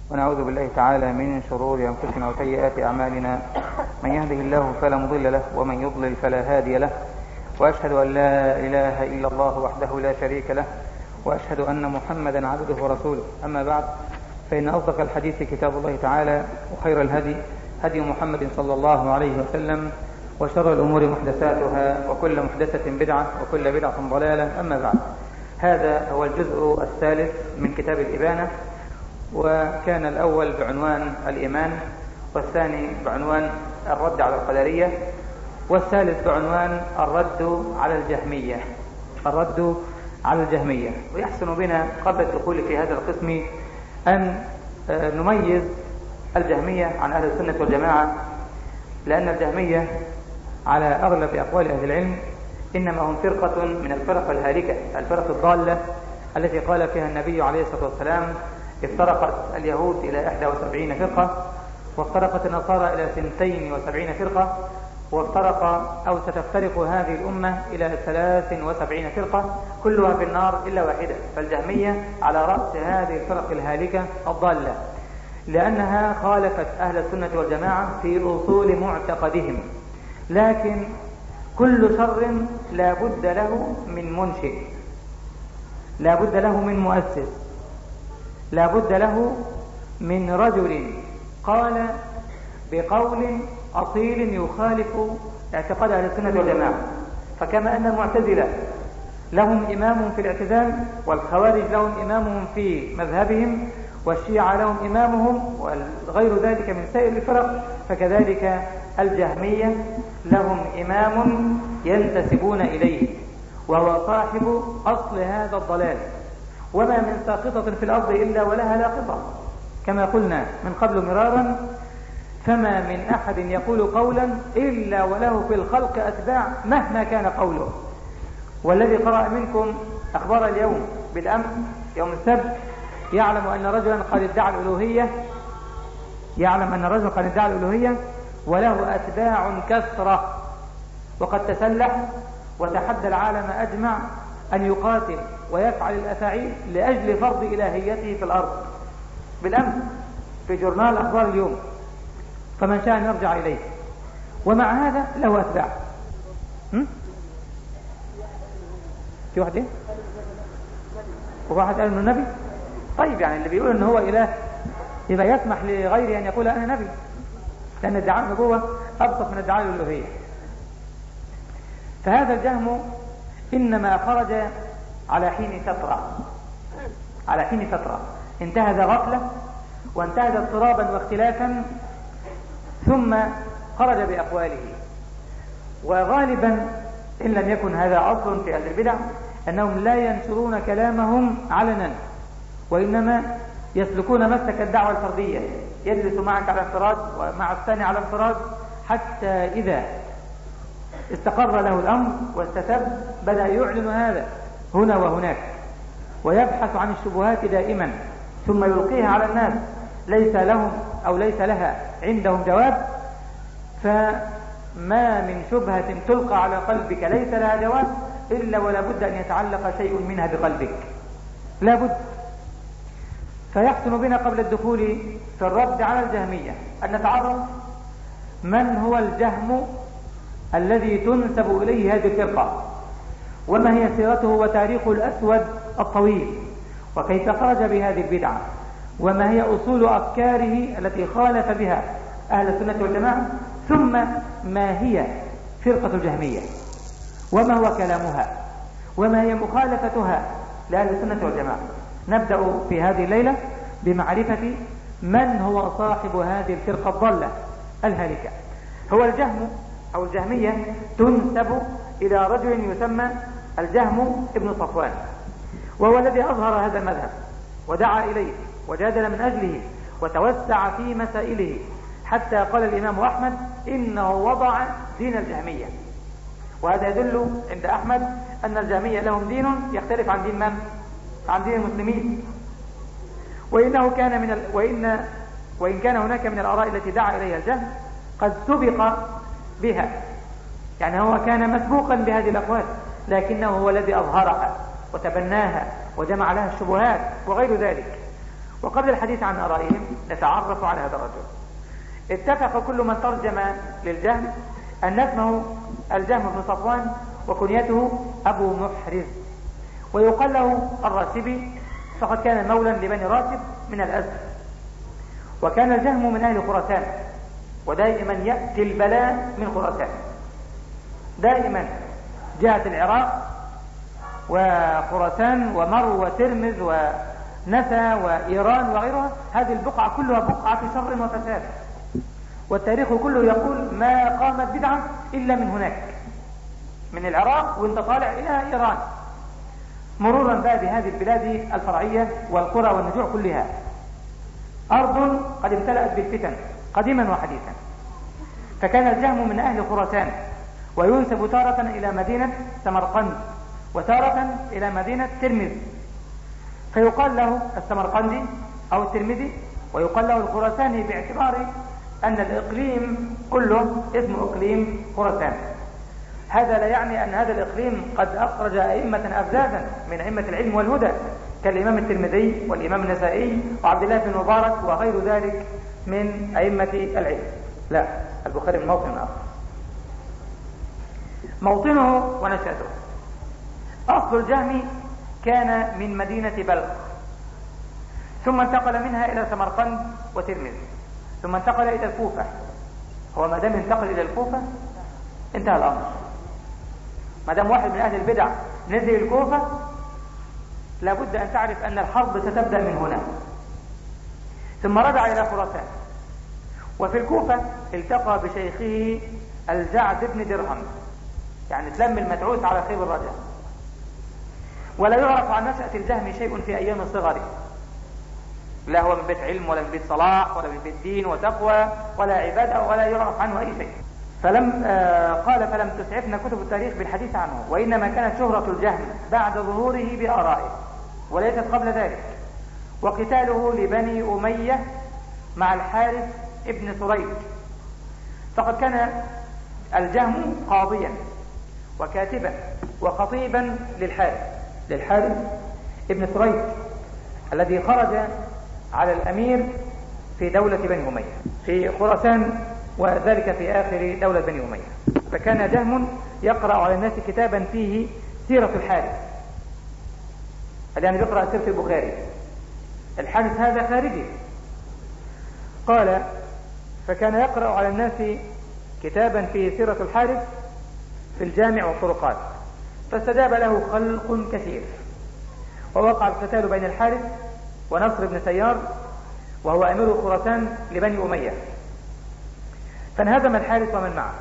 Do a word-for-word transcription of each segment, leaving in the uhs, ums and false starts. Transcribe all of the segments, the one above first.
ونعوذ بالله تعالى من شرور أنفسنا وسيئات أعمالنا، من يهده الله فلا مضل له ومن يضلل فلا هادي له، وأشهد أن لا إله إلا الله وحده لا شريك له، وأشهد أن محمدا عبده ورسوله. أما بعد، فإن أصدق الحديث كتاب الله تعالى، وخير الهدي هدي محمد صلى الله عليه وسلم، وشر الأمور محدثاتها، وكل محدثة بدعة، وكل بدعة ضلالة. أما بعد، هذا هو الجزء الثالث من كتاب الإبانة، وكان الأول بعنوان الإيمان، والثاني بعنوان الرد على القدرية، والثالث بعنوان الرد على الجهمية الرد على الجهمية. ويحسن بنا قبل الدخول في هذا القسم أن نميز الجهمية عن أهل السنة والجماعة، لأن الجهمية على أغلب أقوال أهل العلم إنما هم فرقة من الفرق الهالكة، الفرق الضالة التي قال فيها النبي عليه الصلاة والسلام: افترقت اليهود إلى إحدى وسبعين فرقة، وافترقت النصارى إلى ثنتين وسبعين فرقة، وافترق أو ستفترق هذه الأمة إلى ثلاث وسبعين فرقة، كلها في النار إلا واحدة. فالجهمية على رأس هذه الفرق الهالكة الضالة، لأنها خالفت أهل السنة والجماعة في أصول معتقدهم. لكن كل شر لا بد له من منشئ، لا بد له من مؤسس، لا بد له من رجل قال بقول أصيل يخالف اعتقاد أهل السنة والجماعة. فكما أن المعتزلة لهم إمام في الاعتزال، والخوارج لهم إمامهم في مذهبهم، والشيعة لهم إمامهم، وغير ذلك من سائر الفرق، فكذلك الجهمية لهم إمام ينتسبون إليه، وهو صاحب أصل هذا الضلال. وما من ساقطة في الأرض إلا ولها لاقطة، كما قلنا من قبل مرارا: فما من أحد يقول قولا إلا وله في الخلق أتباع مهما كان قوله. والذي قرأ منكم أخبار اليوم بالأمس يوم السبت يعلم أن رجلا قد ادعى الألوهية يعلم أن رجلا قد ادعى الألوهية وله أتباع كثرة، وقد تسلح وتحدى العالم أجمع أن يقاتل ويفعل الأفاعيل لأجل فرض إلهيته في الأرض، بالأمس في جورنال أخبار اليوم، فمن شاء يرجع إليه. ومع هذا له أتباع. في واحد إيه؟ وواحد قال إنه نبي. طيب، يعني اللي بيقول إنه هو إله يبقى يسمح لغيره أن يقول أنا نبي، لأن ادعاء النبوة أبسط من ادعاء الألوهية. فهذا الجهم إنما خرج على حين فترة على حين فترة انتهز غفلة وانتهز اضطرابا واختلافا، ثم خرج بأقواله. وغالبا إن لم يكن هذا أصل في أهل البدع أنهم لا ينشرون كلامهم علنا، وإنما يسلكون مسلك الدعوة الفردية، يجلس معك على انفراد ومع الثاني على انفراد، حتى إذا استقر له الأمر واستتب بدأ يعلن هذا هنا وهناك، ويبحث عن الشبهات دائما، ثم يلقيها على الناس ليس لهم أو ليس لها عندهم جواب. فما من شبهة تلقى على قلبك ليس لها جواب إلا ولا بد أن يتعلق شيء منها بقلبك، لا بد. فيحسن بنا قبل الدخول في الرد على الجهمية أن نتعرف من هو الجهم الذي تنسب إليه هذه الفرقة، وما هي سيرته وتاريخه الأسود الطويل، وكيف خرج بهذه البدعة، وما هي أصول أفكاره التي خالف بها أهل السنة والجماعة، ثم ما هي فرقة الجهمية، وما هو كلامها، وما هي مخالفتها لأهل السنة والجماعة. نبدأ في هذه الليلة بمعرفة من هو صاحب هذه الفرقة الضالة الهالكة. هو الجهم أو الجهمية تنسب إلى رجل يسمى الجهم ابن صفوان، وهو الذي أظهر هذا المذهب ودعا إليه وجادل من أجله وتوسع في مسائله، حتى قال الإمام أحمد إنه وضع دين الجهمية. وهذا يدل عند أحمد أن الجهمية لهم دين يختلف عن دين من؟ عن دين المسلمين. وإنه كان من ال... وإن... وإن كان هناك من الآراء التي دعا إليها الجهم قد سبق بها، يعني هو كان مسبوقا بهذه الأقوال، لكنه هو الذي أظهرها وتبناها وجمع لها الشبهات وغير ذلك. وقبل الحديث عن آرائهم نتعرف على هذا الرجل. اتفق كل من ترجم للجهم أن اسمه الجهم بن صفوان وكنيته أبو محرز، ويقال له الراسبي، فقد كان مولا لبني راسب من الأزد. وكان الجهم من أهل خراسان، ودائما يأتي البلاء من خراسان، دائما جهة العراق وخراسان ومرو وترمذ ونسا وإيران وغيرها، هذه البقعة كلها بقعة شر وفساد، والتاريخ كله يقول ما قامت بدعة إلا من هناك، من العراق وانت طالع إلى إيران، مرورا بقى بهذه البلاد الفرعية والقرى والنجوع كلها، أرض قد امتلأت بالفتن قديما وحديثا. فكان الجهم من أهل خراسان، وينسب تارة إلى مدينة سمرقند وتارة إلى مدينة ترمذ، فيقال له السمرقندي أو الترمذي، ويقال له الخراساني باعتبار أن الإقليم كله اسم إقليم خراسان. هذا لا يعني أن هذا الإقليم قد أخرج أئمة أفزازا من أئمة العلم والهدى كالإمام الترمذي والإمام النسائي وعبد الله بن مبارك وغير ذلك من أئمة العلم، لا، البخاري من موطن آخر. موطنه ونشأته. أصل الجهم كان من مدينة بلخ، ثم انتقل منها إلى سمرقند وترمذ، ثم انتقل إلى الكوفة. هو ما دام انتقل إلى الكوفة انتهى الأمر. ما دام واحد من أهل البدع نزل الكوفة، لابد أن تعرف أن الحرب ستبدأ من هنا. ثم رجع إلى خراسان، وفي الكوفة التقى بشيخه الجعد بن درهم، يعني تلم المدعوس على خيب الرجاء. ولا يعرف عن نشأة الجهم شيء في أيام صغره، لا هو من بيت علم ولا من بيت صلاح ولا من بيت دين وتقوى ولا عبادة، ولا يعرف عنه أي شيء. فلم آه قال فلم تسعفنا كتب التاريخ بالحديث عنه، وإنما كانت شهرة الجهم بعد ظهوره بآرائه وليست قبل ذلك، وقتاله لبني أمية مع الحارث ابن سريج. فقد كان الجهم قاضيا وكاتبا وخطيبا للحارث للحارث ابن سريج الذي خرج على الأمير في دولة بني أمية في خراسان، وذلك في آخر دولة بني أمية. فكان جهم يقرأ على الناس كتابا فيه سيرة الحارث، يعني بيقرأ سيرة البخاري. الحارث هذا خارجي. قال فكان يقرأ على الناس كتابا فيه سيرة الحارث في الجامع والطرقات، فاستجاب له خلق كثير، ووقع القتال بين الحارث ونصر بن سيار وهو أمير خراسان لبني أمية، فانهزم الحارث ومن معه،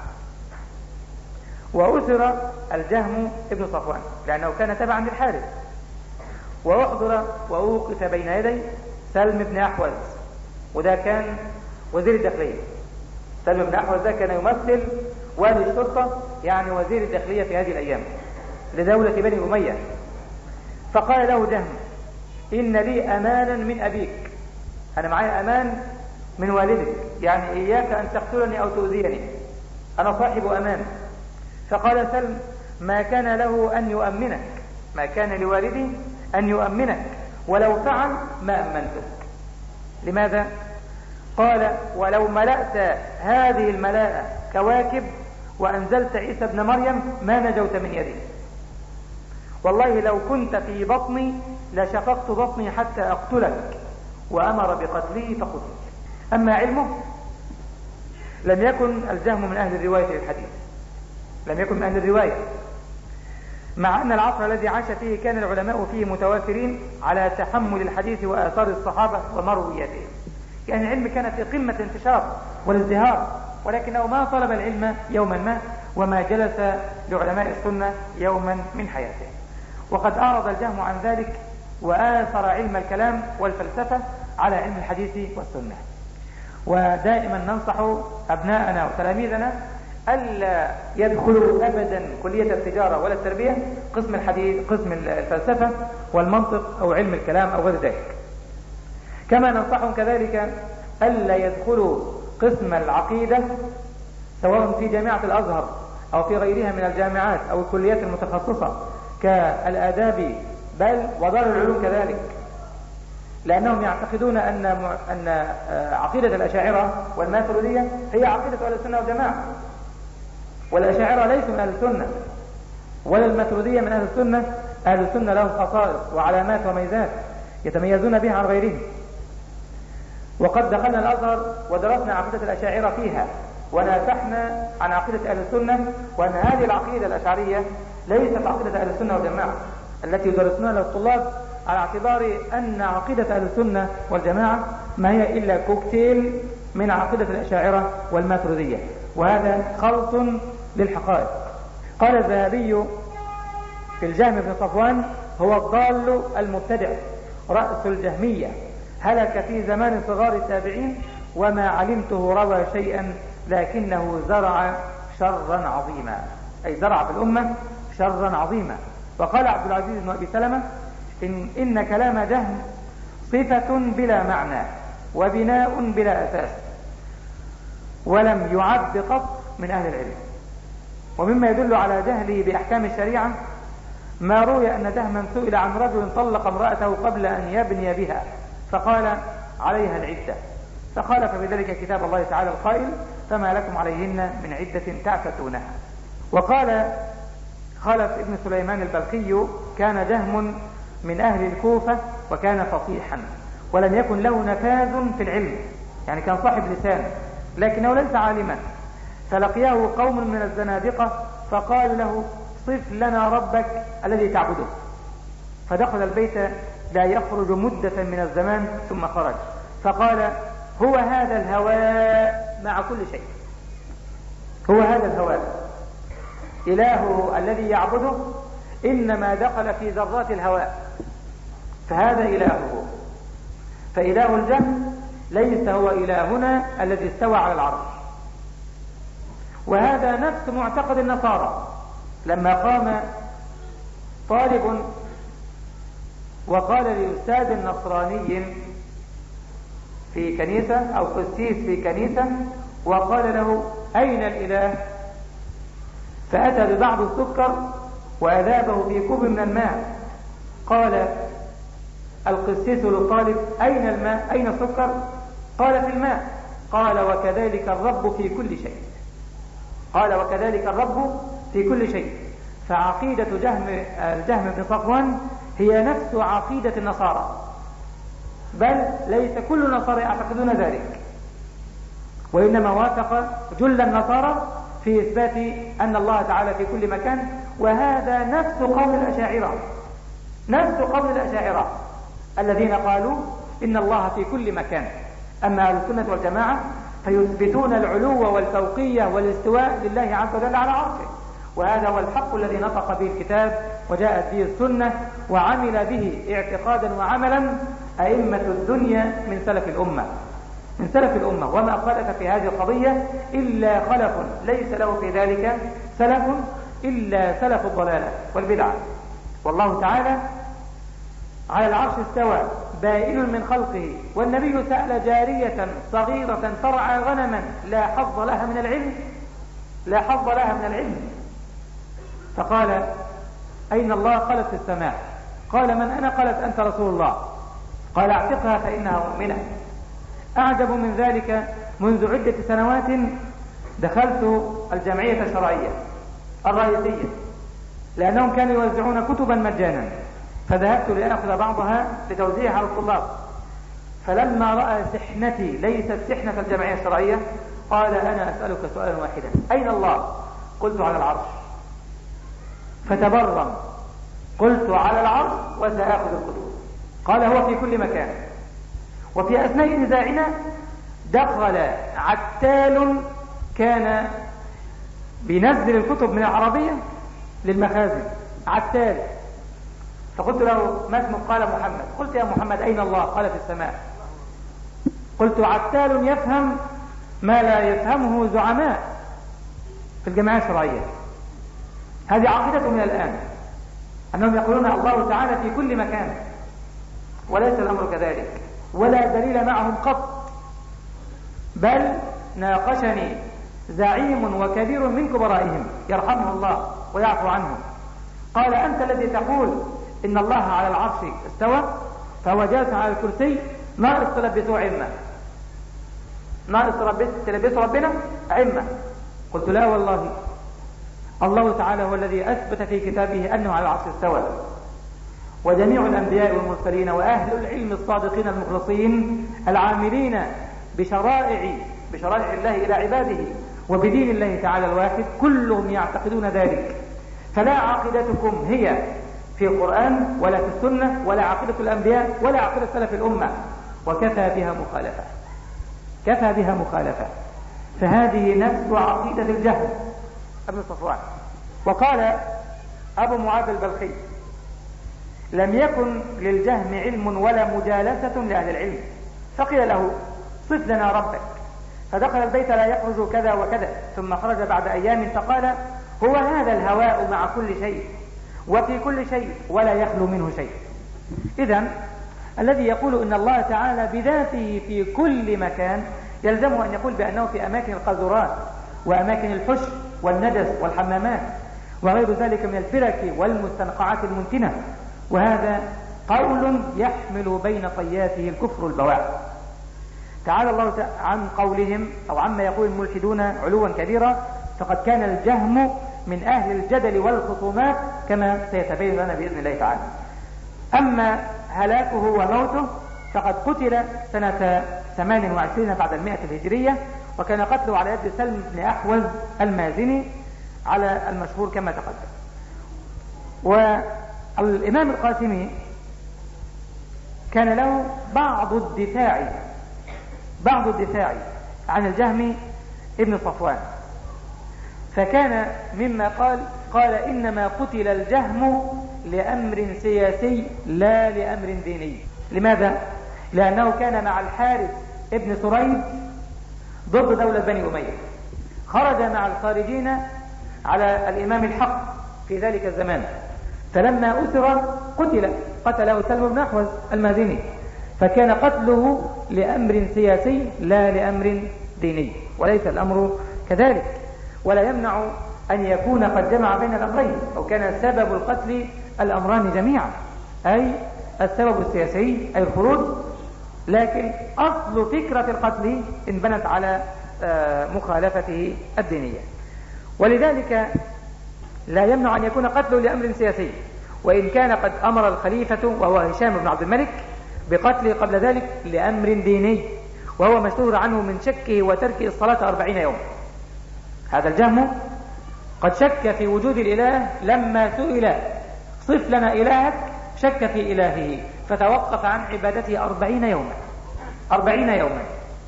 وأسر الجهم ابن صفوان لأنه كان تبعا للحارث، وأحضر وأوقف بين يدي سلم بن أحوز، وده كان وزير الداخلية. سلم بن أحوز ده كان يمثل والي الشرطة، يعني وزير الداخلية في هذه الأيام لدولة بني أمية. فقال له جهم إن لي أمانا من أبيك، أنا معي أمان من والدك، يعني إياك أن تقتلني أو تؤذيني، أنا صاحب أمان. فقال سلم ما كان له أن يؤمنك، ما كان لوالدي أن يؤمنك، ولو فعل ما أمنتك. لماذا؟ قال ولو ملأت هذه الملاءة كواكب وأنزلت عيسى ابن مريم ما نجوت من يدي، والله لو كنت في بطني لشققت بطني حتى أقتلك، وأمر بقتله فقتل. أما علمه لم يكن الجهم من أهل الرواية للحديث، لم يكن من أهل الرواية، مع أن العصر الذي عاش فيه كان العلماء فيه متوافرين على تحمل الحديث وآثار الصحابة ومروياتهم، يعني العلم كان في قمة الانتشار والازدهار، ولكنه ما طلب العلم يوما ما، وما جلس لعلماء السنة يوما من حياته. وقد أعرض الجهم عن ذلك وآثر علم الكلام والفلسفة على علم الحديث والسنة. ودائما ننصح أبناءنا وتلاميذنا ألا يدخلوا أبدا كلية التجارة ولا التربية قسم الحديث، قسم الفلسفة والمنطق أو علم الكلام أو غير ذلك. كما ننصحهم كذلك ألا يدخلوا قسم العقيدة سواء في جامعة الأزهر أو في غيرها من الجامعات أو الكليات المتخصصة كالآداب بل ودار العلوم كذلك، لأنهم يعتقدون أن أن عقيدة الأشاعرة والماتريدية هي عقيدة أهل السنة والجماعة، والأشاعرة ليسوا من أهل السنة ولا الماتريدية من أهل السنة. أهل السنة لهم خصائص وعلامات وميزات يتميزون بها عن غيرهم. وقد دخلنا الأزهر ودرسنا عقيدة الأشاعرة فيها ونافحنا عن عقيدة أهل السنة، وأن هذه العقيدة الأشعرية ليست عقيدة أهل السنة والجماعة التي يدرسونها للطلاب، على اعتبار أن عقيدة أهل السنة والجماعة ما هي إلا كوكتيل من عقيدة الأشاعرة والماتريدية، وهذا خلط للحقائق. قال الذهبي في الجهم بن صفوان: هو الضال المبتدع رأس الجهمية، هلك في زمان صغار التابعين، وما علمته روى شيئا لكنه زرع شرا عظيما، أي زرع في الأمة شرا عظيما. وقال عبد العزيز بن أبي سلمة: إن, إن كلام جهم صفة بلا معنى وبناء بلا أساس، ولم يعد قط من أهل العلم. ومما يدل على جهله بأحكام الشريعة ما روي أن جهما سئل عن رجل طلق امرأته قبل أن يبني بها فقال: عليها العدة، فخالف بذلك كتاب الله تعالى القائل: فما لكم عليهن من عدة تعتدونها. وقال خلف ابن سليمان البلخي: كان جهم من أهل الكوفة وكان فصيحا ولم يكن له نفاذ في العلم، يعني كان صاحب لسان لكنه ليس عالما. فلقيه قوم من الزنادقة فقال له: صف لنا ربك الذي تعبده. فدخل البيت لا يخرج مدة من الزمان ثم خرج فقال: هو هذا الهواء مع كل شيء، هو هذا الهواء إلهه الذي يعبده إنما دخل في ذرات الهواء، فهذا إلهه. فإله الجهل ليس هو إلهنا الذي استوى على العرش. وهذا نفس معتقد النصارى. لما قام طالب وقال لأستاذ نصراني في كنيسة أو قسيس في كنيسة وقال له: أين الإله؟ فأتى ببعض السكر وأذابه في كوب من الماء. قال القسيس للطالب: أين الماء؟ أين السكر؟ قال: في الماء. قال: وكذلك الرب في كل شيء. قال: وكذلك الرب في كل شيء. فعقيدة جهم الجهم بن صفوان هي نفس عقيدة النصارى، بل ليس كل النصارى يعتقدون ذلك، وإنما وافق جل النصارى في إثبات أن الله تعالى في كل مكان. وهذا نفس قول الأشاعرة، نفس قول الأشاعرة الذين قالوا إن الله في كل مكان. أما أهل السنة والجماعة فيثبتون العلو والفوقية والاستواء لله عز وجل على عرشه، وهذا هو الحق الذي نطق به الكتاب وجاءت به السنة وعمل به اعتقادا وعملا أئمة الدنيا من سلف الأمة من سلف الأمة وما خلف في هذه القضية إلا خلف ليس له في ذلك سلف إلا سلف الضلالة والبدعة. والله تعالى على العرش استوى بائن من خلقه. والنبي سأل جارية صغيرة ترعى غنما لا حظ لها من العلم لا حظ لها من العلم فقال: أين الله؟ قالت: في السماء. قال: من أنا؟ قالت: أنت رسول الله. قال: اعتقها فإنها مؤمنة. أعجب من ذلك، منذ عدة سنوات دخلت الجمعية الشرعية الرئيسية لأنهم كانوا يوزعون كتبا مجانا، فذهبت لأخذ بعضها لتوزيعها على الطلاب. فلما رأى سحنتي ليست سحنة الجمعية الشرعية قال: أنا أسألك سؤالا واحدا: أين الله؟ قلت: على العرش. فتبرم، قلت: على العرش وسأخذ الكتب. قال: هو في كل مكان. وفي أثناء نزاعنا دخل عتال كان بينزل الكتب من العربية للمخازن، عتال. فقلت له: ما اسمك؟ قال: محمد. قلت: يا محمد أين الله؟ قال: في السماء. قلت: عتال يفهم ما لا يفهمه زعماء في الجماعة الشرعية. هذه عقيدتهم الآن، أنهم يقولون الله تعالى في كل مكان، وليس الأمر كذلك، ولا دليل معهم قط. بل ناقشني زعيم وكبير من كبرائهم يرحمه الله ويعفو عنه، قال: أنت الذي تقول إن الله على العرش استوى، فهو جالس على الكرسي ناقص تلبسوه عمة، ناقص تلبسوا ربنا عمة. قلت لا والله، الله تعالى هو الذي أثبت في كتابه أنه على العرش استوى، وجميع الأنبياء والمرسلين وأهل العلم الصادقين المخلصين العاملين بشرائع بشرائع الله إلى عباده وبدين الله تعالى الواحد كلهم يعتقدون ذلك. فلا عقيدتكم هي في القرآن ولا في السنة ولا عقيدة الأنبياء ولا عقيدة سلف الأمة، وكفى بها مخالفة، كفى بها مخالفة. فهذه نفس عقيدة الجهم ابن صفوان. وقال أبو معاذ البلخي: لم يكن للجهم علم ولا مجالسة لأهل العلم، فقيل له: صف لنا ربك، فدخل البيت لا يخرج كذا وكذا، ثم خرج بعد أيام فقال: هو هذا الهواء مع كل شيء وفي كل شيء ولا يخلو منه شيء. إذن الذي يقول إن الله تعالى بذاته في كل مكان يلزمه أن يقول بأنه في أماكن القاذورات وأماكن الحش والنجس والحمامات وغير ذلك من الفرك والمستنقعات المنتنة، وهذا قول يحمل بين طياته الكفر البواح. تعالى الله عن قولهم أو عما يقول الملحدون علوا كبيرا، فقد كان الجهم من أهل الجدل والخصومات كما سيتبين لنا بإذن الله تعالى. أما هلاكه وموته فقد قتل سنة ثمان وعشرين بعد المئة الهجرية، وكان قتله على يد سلم بن أحوز المازني على المشهور كما تقدم. والإمام القاسمي كان له بعض الدفاع بعض الدفاع عن الجهم ابن صفوان، فكان مما قال قال إنما قتل الجهم لأمر سياسي لا لأمر ديني. لماذا؟ لأنه كان مع الحارث ابن سريد ضد دولة بني أمية، خرج مع الخارجين على الإمام الحق في ذلك الزمان، فلما أسر قتل قتله سلم بن أحوز المازني، فكان قتله لأمر سياسي لا لأمر ديني، وليس الأمر كذلك. ولا يمنع أن يكون قد جمع بين الأمرين، أو كان سبب القتل الأمران جميعا، أي السبب السياسي أي الخروج، لكن أصل فكرة القتل انبنت على مخالفته الدينية. ولذلك لا يمنع أن يكون قتله لأمر سياسي، وإن كان قد أمر الخليفة وهو هشام بن عبد الملك بقتله قبل ذلك لأمر ديني، وهو مشهور عنه من شكه وتركه الصلاة أربعين يوم. هذا الجهم قد شك في وجود الإله لما سئل: صف لنا إلهك، شك في إلهه فتوقف عن عبادته أربعين يوما أربعين يوما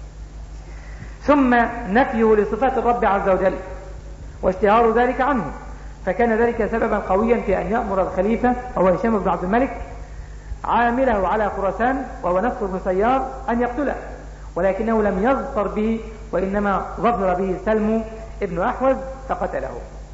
ثم نفيه لصفات الرب عز وجل واشتهار ذلك عنه، فكان ذلك سببا قويا في أن يأمر الخليفة وهو هشام بن عبد الملك عامله على خراسان وهو نصر بن سيار أن يقتله، ولكنه لم يظفر به، وإنما ظفر به سلم ابن أحوز فقتله.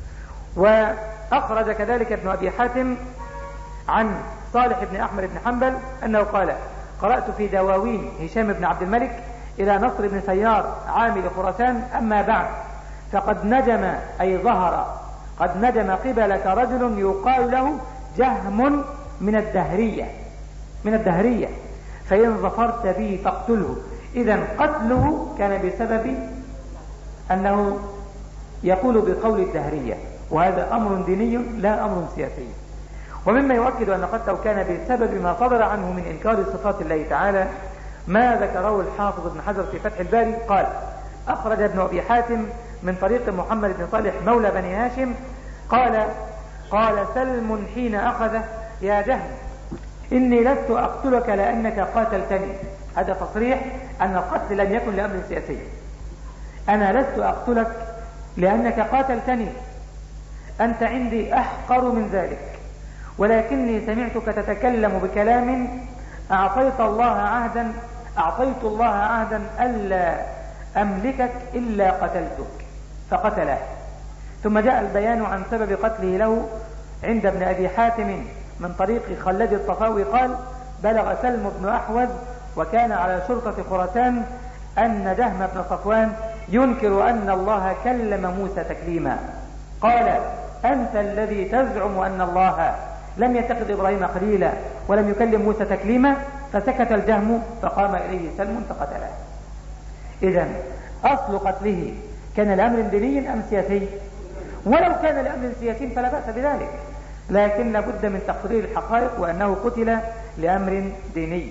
وأخرج كذلك ابن أبي حاتم عن صالح بن أحمد بن حنبل أنه قال: قرأت في دواوين هشام بن عبد الملك إلى نصر بن سيار عامل خراسان: أما بعد فقد نجم أي ظهر قد نجم قبلك رجل يقال له جهم من الدهرية من الدهرية فإن ظفرت به فاقتله. إذن قتله كان بسبب أنه يقول بقول الدهرية، وهذا أمر ديني لا أمر سياسي. ومما يؤكد أن قتله كان بسبب ما صدر عنه من إنكار صفات الله تعالى ما ذكره الحافظ ابن حجر في فتح الباري، قال: أخرج ابن أبي حاتم من طريق محمد بن صالح مولى بني هاشم قال: قال سلم حين أخذه: يا جهم، إني لست أقتلك لأنك قاتلتني. هذا تصريح أن القتل لم يكن لأمر سياسي. أنا لست أقتلك لأنك قاتلتني، أنت عندي أحقر من ذلك، ولكني سمعتك تتكلم بكلام أعطيت الله عهدا أعطيت الله عهدا ألا أملكك إلا قتلتك، فقتله. ثم جاء البيان عن سبب قتله له عند ابن أبي حاتم من طريق خلد الطفاوي قال: بلغ سلم بن أحوز وكان على شرطة خراسان أن جهم بن صفوان ينكر أن الله كلم موسى تكليما. قال: أنت الذي تزعم أن الله لم يتخذ إبراهيم خليلا ولم يكلم موسى تكليما. فسكت الجهم فقام إليه سلم فقتله. إذن أصل قتله كان لأمر ديني أم سياسي؟ ولو كان لأمر سياسي فلا بأس بذلك، لكن لابد من تقرير الحقائق وأنه قتل لأمر ديني.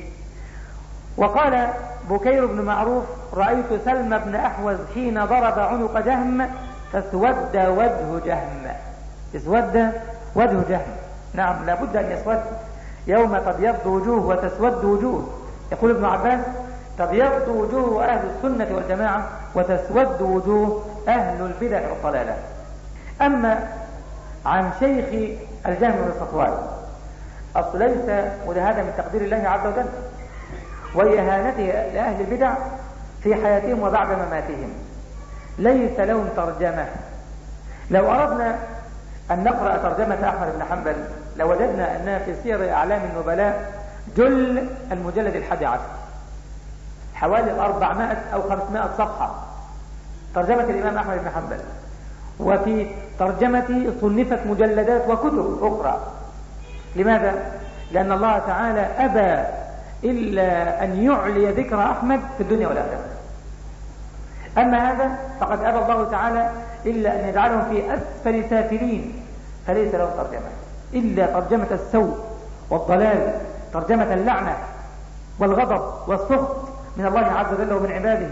وقال بكير بن معروف: رأيت سلم بن أحوز حين ضرب عنق جهم فاسود وجه جهم. اسود وجه جهم، نعم لابد أن يسود، يوم تبيض وجوه وتسود وجوه. يقول ابن عباس: تبيض وجوه أهل السنة والجماعة وتسود وجوه أهل البدع والضلالة. أما عن شيخ الجهم بن صفوان، أصل ليس، وده هذا من تقدير الله عز وجل وإهانته لأهل البدع في حياتهم وبعد مماتهم، ليس لهم ترجمة. لو أردنا أن نقرأ ترجمة أحمد بن حنبل لوجدنا أنها في سير أعلام النبلاء جل المجلد الحادي عشر، حوالي أربعمائة أو خمسمائة صفحة ترجمة الإمام أحمد بن حنبل. وفي ترجمته صنفت مجلدات وكتب أخرى. لماذا؟ لأن الله تعالى أبى إلا أن يعلي ذكر أحمد في الدنيا والآخرة. أما هذا فقد أبى الله تعالى إلا أن يجعلهم في أسفل سافلين، فليس لهم ترجمة إلا ترجمة السوء والضلال، ترجمة اللعنة والغضب والسخط من الله عز وجل ومن عباده.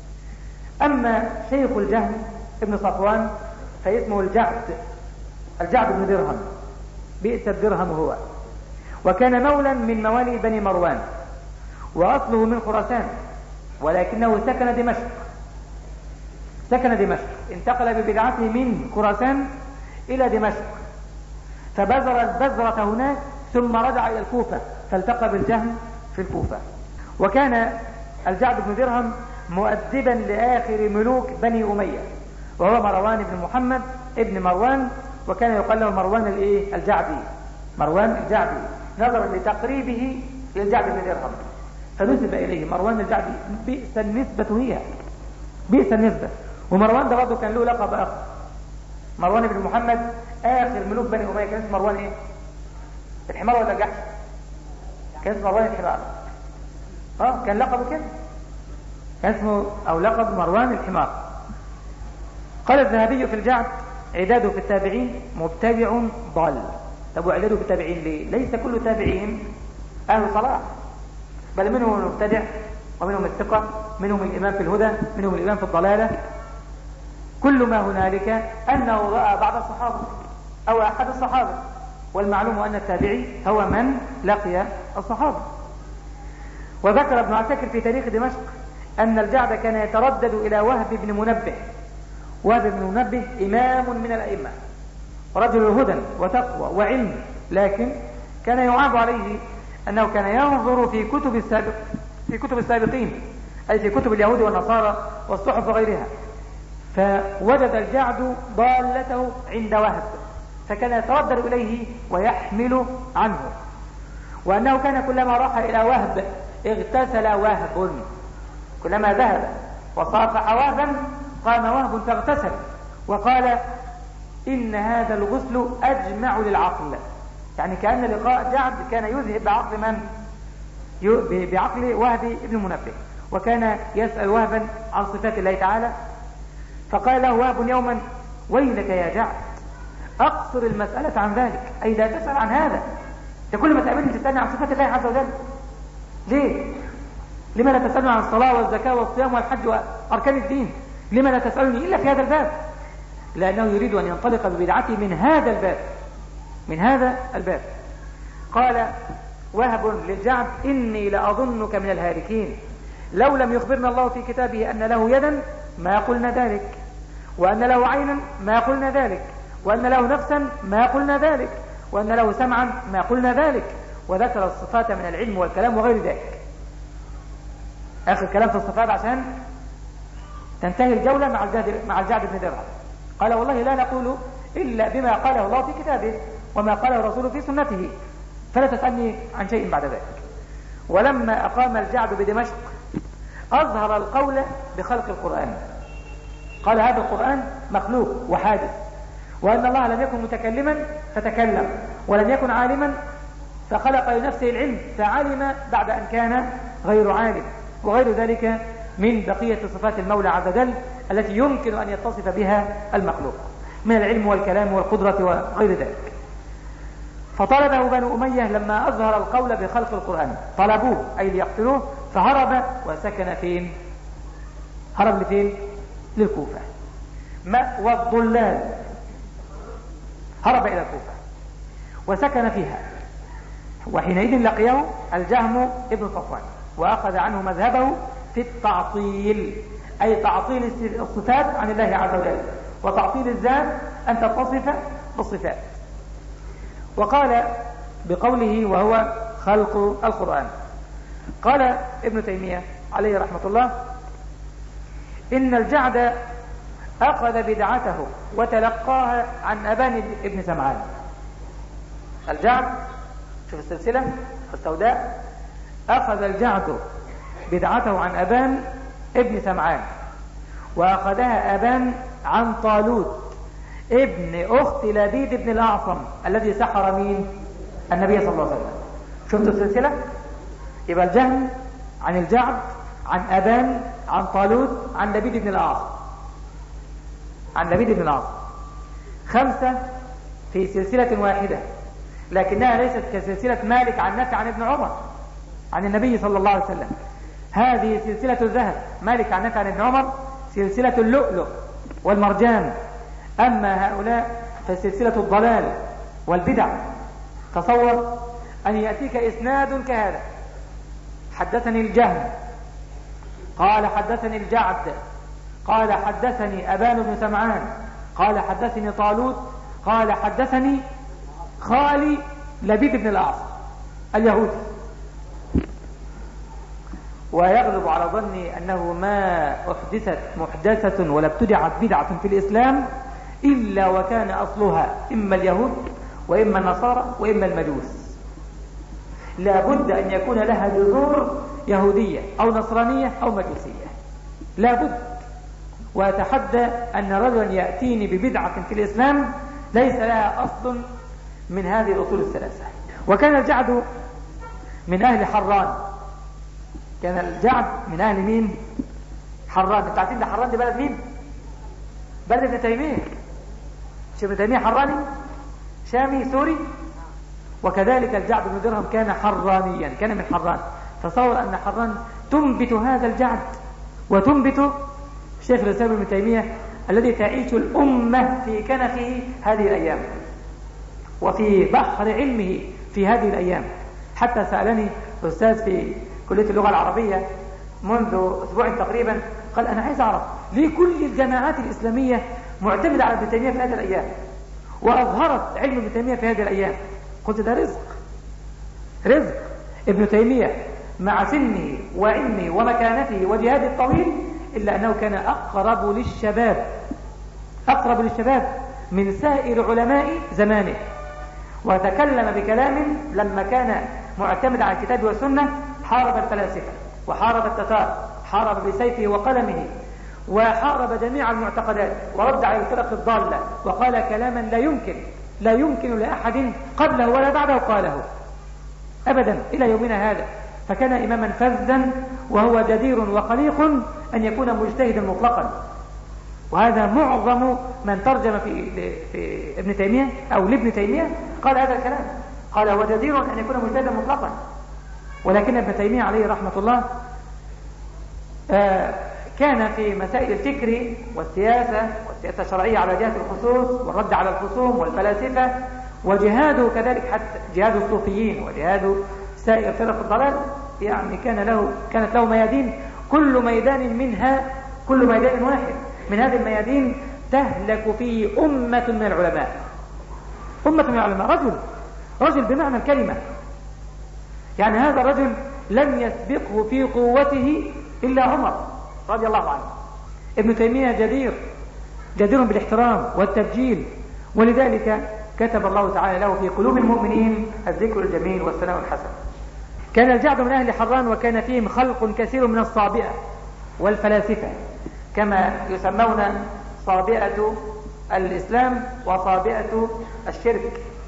أما شيخ الجهم ابن صفوان فاسمه الجعد، الجعد بن درهم، بئس الدرهم هو، وكان مولا من موالي بني مروان، وأصله من خراسان، ولكنه سكن دمشق. سكن دمشق، انتقل ببدعته من خراسان إلى دمشق، فبذر البذرة هناك ثم رجع إلى الكوفة فالتقى بالجهم في الكوفة. وكان الجعد بن درهم مؤدبا لآخر ملوك بني أمية، وهو مروان بن محمد ابن مروان، وكان يقال له مروان الايه الجعدي، مروان الجعدي، نظرا لتقريبه للجعد بن درهم فنسب إليه مروان الجعدي. بئس النسبة هي، بئس النسبة. ومروان ده برضه كان له لقب آخر، مروان بن محمد آخر ملوك بني أمية كان اسمه مروان إيه؟ الحمار ولا الجحش؟ كان اسمه مروان الحمار. اه كان لقبه كده، كان اسمه أو لقب مروان الحمار. قال الذهبي في الجعد: عداده في التابعين مبتدع ضال. طب وعداده في التابعين ليه؟ ليس كل تابعين أهل صلاح، بل منهم المبتدع ومنهم الثقة، منهم الإمام في الهدى، منهم الإمام في الضلالة. كل ما هنالك أنه رأى بعض الصحابة أو أحد الصحابة، والمعلوم أن التابعي هو من لقي الصحابة. وذكر ابن عساكر في تاريخ دمشق أن الجعد كان يتردد إلى وهب بن منبه. وهب بن منبه إمام من الأئمة، رجل هدى وتقوى وعلم، لكن كان يعاب عليه أنه كان ينظر في كتب السابق في كتب السابقين، أي في كتب اليهود والنصارى والصحف وغيرها، فوجد الجعد ضالته عند وهب، فكان يتردد إليه ويحمل عنه، وأنه كان كلما راح إلى وهب اغتسل وهب، كلما ذهب وصافح وهبا قام وهب فاغتسل، وقال: إن هذا الغسل أجمع للعقل. يعني كأن لقاء جعد كان يذهب بعقل من؟ بعقل وهب بن منبه، وكان يسأل وهبا عن صفات الله تعالى. فقال له وهب يوما: ويلك يا جعد، أقصر المسألة عن ذلك، أي لا تسأل عن هذا، انت كل ما تقابلني تسألني عن صفات الله عز وجل، ليه؟ لما لا تسألني عن الصلاة والزكاة والصيام والحج وأركان الدين؟ لما لا تسألني إلا في هذا الباب؟ لأنه يريد أن ينطلق ببدعته من هذا الباب، من هذا الباب. قال وهب للجعد: إني لأظنك من الهالكين، لو لم يخبرنا الله في كتابه أن له يدا ما قلنا ذلك، وأن له عينا ما قلنا ذلك، وأن له نفسا ما قلنا ذلك، وأن له سمعا ما قلنا ذلك، وذكر الصفات من العلم والكلام وغير ذلك. آخر كلام في الصفات عشان تنتهي الجولة مع الجعد مع الجعد بن درهم. قال: والله لا نقول إلا بما قاله الله في كتابه وما قاله رسوله في سنته، فلا تسألني عن شيء بعد ذلك. ولما أقام الجعد بدمشق أظهر القول بخلق القرآن، قال: هذا القرآن مخلوق وحادث، وأن الله لم يكن متكلما فتكلم، ولم يكن عالما فخلق لنفسه العلم فعلم بعد أن كان غير عالم، وغير ذلك من بقية صفات المولى عز وجل التي يمكن أن يتصف بها المخلوق من العلم والكلام والقدرة وغير ذلك. فطلبه بنو أمية لما أظهر القول بخلق القرآن، طلبوه أي ليقتلوه، فهرب وسكن فين؟ هرب لفين؟ للكوفة، مأوى الضلال، هرب إلى الكوفة وسكن فيها. وحينئذ لقيه الجهم ابن صفوان وأخذ عنه مذهبه في التعطيل، أي تعطيل الصفات عن الله عز وجل، وتعطيل الذات أن تتصف بالصفات. وقال بقوله وهو خلق القرآن، قال ابن تيمية عليه رحمة الله: إن الجعد أخذ بدعته وتلقاها عن أبان ابن سمعان. الجعد، شوف السلسلة السوداء، أخذ الجعد بدعته عن أبان ابن سمعان، وأخذها أبان عن طالوت ابن أخت لبيد بن الأعصم الذي سحر مين؟ النبي صلى الله عليه وسلم. شفتوا السلسلة؟ يبقى الجهم عن الجعد عن أبان عن طالوت عن لبيد بن الأعصم، عن لبيد بن الأعصم، خمسة في سلسلة واحدة، لكنها ليست كسلسلة مالك عن نافع عن ابن عمر عن النبي صلى الله عليه وسلم. هذه سلسلة الذهب، مالك عن نافع عن ابن عمر سلسلة اللؤلؤ والمرجان. أما هؤلاء فسلسلة الضلال والبدع. تصور أن يأتيك إسناد كهذا: حدثني الجهم قال حدثني الجعد قال حدثني أبان بن سمعان قال حدثني طالوت قال حدثني خالي لبيد بن الأعصم اليهودي. ويغلب على ظني أنه ما أحدثت محدثة ولا ابتدعت بدعة في الإسلام إلا وكان أصلها إما اليهود وإما النصارى وإما المجوس. لا بد أن يكون لها جذور يهودية أو نصرانية أو مجوسية، لا بد. وأتحدى أن رجلا يأتيني ببدعة في الإسلام ليس لها أصل من هذه الأصول الثلاثة. وكان الجعد من أهل حران، كان الجعد من أهل مين؟ حران. انتوا عارفين حران دي بلد مين؟ بلد ابن تيمية. مش ابن تيمية حراني شامي سوري؟ وكذلك الجعد بن درهم كان حرانيا، كان من حران. تصور أن حران تنبت هذا الجعد وتنبت شيخ الإسلام ابن تيمية الذي تعيش الأمة في كنفه هذه الأيام وفي بحر علمه في هذه الأيام. حتى سألني أستاذ في كلية اللغة العربية منذ أسبوع تقريبا، قال: أنا عايز أعرف ليه كل الجامعات الإسلامية معتمدة على ابن تيمية في هذه الأيام وأظهرت علم ابن تيمية في هذه الأيام؟ قلت: ده رزق، رزق ابن تيمية مع سنه وعلمه ومكانته وجهاده الطويل، إلا أنه كان أقرب للشباب، أقرب للشباب من سائر علماء زمانه. وتكلم بكلام لما كان معتمد على الكتاب والسنة حارب الفلاسفة وحارب التتار، حارب بسيفه وقلمه وحارب جميع المعتقدات ورد على الفرق الضالة، وقال كلاما لا يمكن لا يمكن لأحد قبله ولا بعده قاله أبدا إلى يومنا هذا. فكان إماما فذا، وهو جدير وخليق أن يكون مجتهدا مطلقا. وهذا معظم من ترجم في, في ابن تيمية أو لابن تيمية قال هذا الكلام، قال هو جدير أن يكون مجتهدا مطلقا. ولكن ابن تيمية عليه رحمة الله آه كان في مسائل الفكر والسياسة والسياسة الشرعية على جهة الخصوص والرد على الخصوم والفلاسفة، وجهاده كذلك حتى جهاد الصوفيين وجهاد سائر فرق الضلال، يعني كان له كانت له ميادين، كل ميدان منها كل ميدان واحد من هذه الميادين تهلك فيه أمة من العلماء، أمة من العلماء. رجل رجل بمعنى الكلمة، يعني هذا الرجل لم يسبقه في قوته إلا عمر رضي الله عنه. ابن تيمية جدير جدير بالاحترام والتبجيل، ولذلك كتب الله تعالى له في قلوب المؤمنين الذكر الجميل والثناء الحسن. كان الجعد من أهل حران، وكان فيهم خلق كثير من الصابئة والفلاسفة، كما يسمون صابئة الإسلام وصابئة الشرك.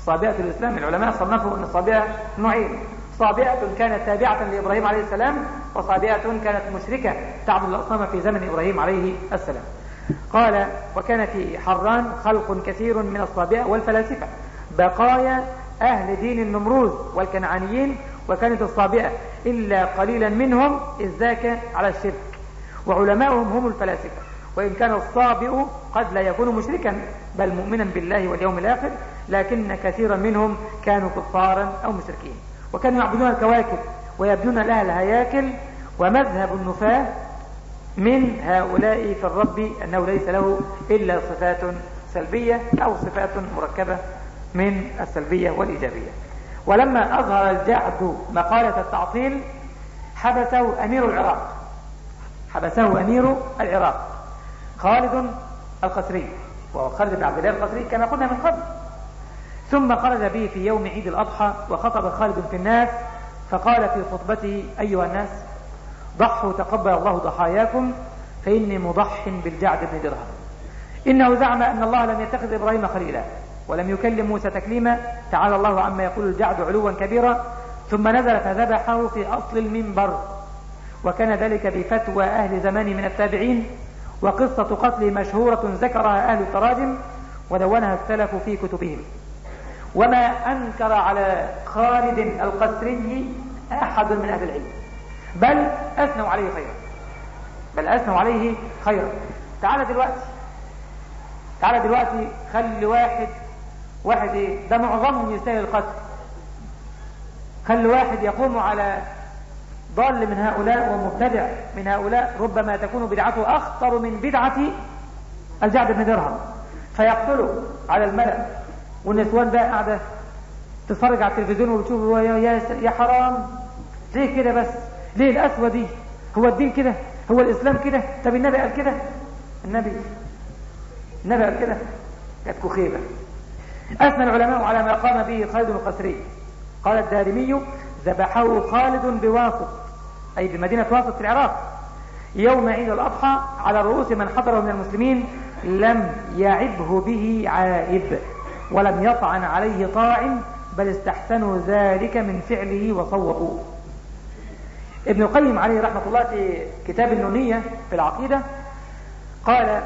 صابئة الإسلام. العلماء صنفوا أن الصابئة نوعين: صابئة كانت تابعة لإبراهيم عليه السلام، وصابئة كانت مشركة تعبد الأصنام في زمن إبراهيم عليه السلام. قال: وكان في حران خلق كثير من الصابئة والفلاسفة بقايا أهل دين النمروز والكنعانيين، وكانت الصابئة إلا قليلا منهم إذ ذاك على الشرك، وعلماؤهم هم الفلاسفة، وإن كان الصابئ قد لا يكون مشركا بل مؤمنا بالله واليوم الآخر، لكن كثيرا منهم كانوا كفارا أو مشركين، وكانوا يعبدون الكواكب ويبنون لها الهياكل. ومذهب النفاة من هؤلاء في الرب أنه ليس له إلا صفات سلبية أو صفات مركبة من السلبية والإيجابية. ولما أظهر الجعد مقالة التعطيل حبسه أمير العراق حبسه أمير العراق خالد القسري، وهو خالد بن عبد الله القسري كما قلنا من قبل. ثم خرج به في يوم عيد الأضحى وخطب خالد في الناس، فقال في خطبته: أيها الناس، ضحوا تقبل الله ضحاياكم، فإني مضح بالجعد بن درهم. إنه زعم أن الله لم يتخذ إبراهيم خليلا ولم يكلم موسى تكليما، تعالى الله عما يقول الجعد علوا كبيرا. ثم نزل فذبحه في أصل المنبر، وكان ذلك بفتوى أهل زمان من التابعين، وقصة قتله مشهورة ذكرها أهل التراجم ودونها السلف في كتبهم. وما أنكر على خالد القسري أحد من أهل العلم، بل أثنوا عليه خيرا بل أثنوا عليه خيرا تعال دلوقتي تعال دلوقتي خلي واحد واحد ايه ده معظمهم يستاهل القتل، خلي واحد يقوم على ضال من هؤلاء ومبتدع من هؤلاء ربما تكون بدعته أخطر من بدعة الجعد بن درهم، فيقتله على الملأ، والنسوان بقى قاعدة تتفرج على التلفزيون وتشوف يا, يا حرام، ليه كده بس؟ ليه الأسوة دي؟ هو الدين كده؟ هو الإسلام كده؟ طب النبي قال كده؟ النبي النبي قال كده؟ كانت كخيبة. أثنى العلماء على ما قام به خالد القسري. قال الدارمي: ذبحه خالد بواسط، أي بمدينة واسط في العراق، يوم عيد الأضحى على رؤوس من حضره من المسلمين، لم يعبه به عائب ولم يطعن عليه طاعن، بل استحسنوا ذلك من فعله وصوبوه. ابن القيم عليه رحمة الله في كتاب النونية في العقيدة قال: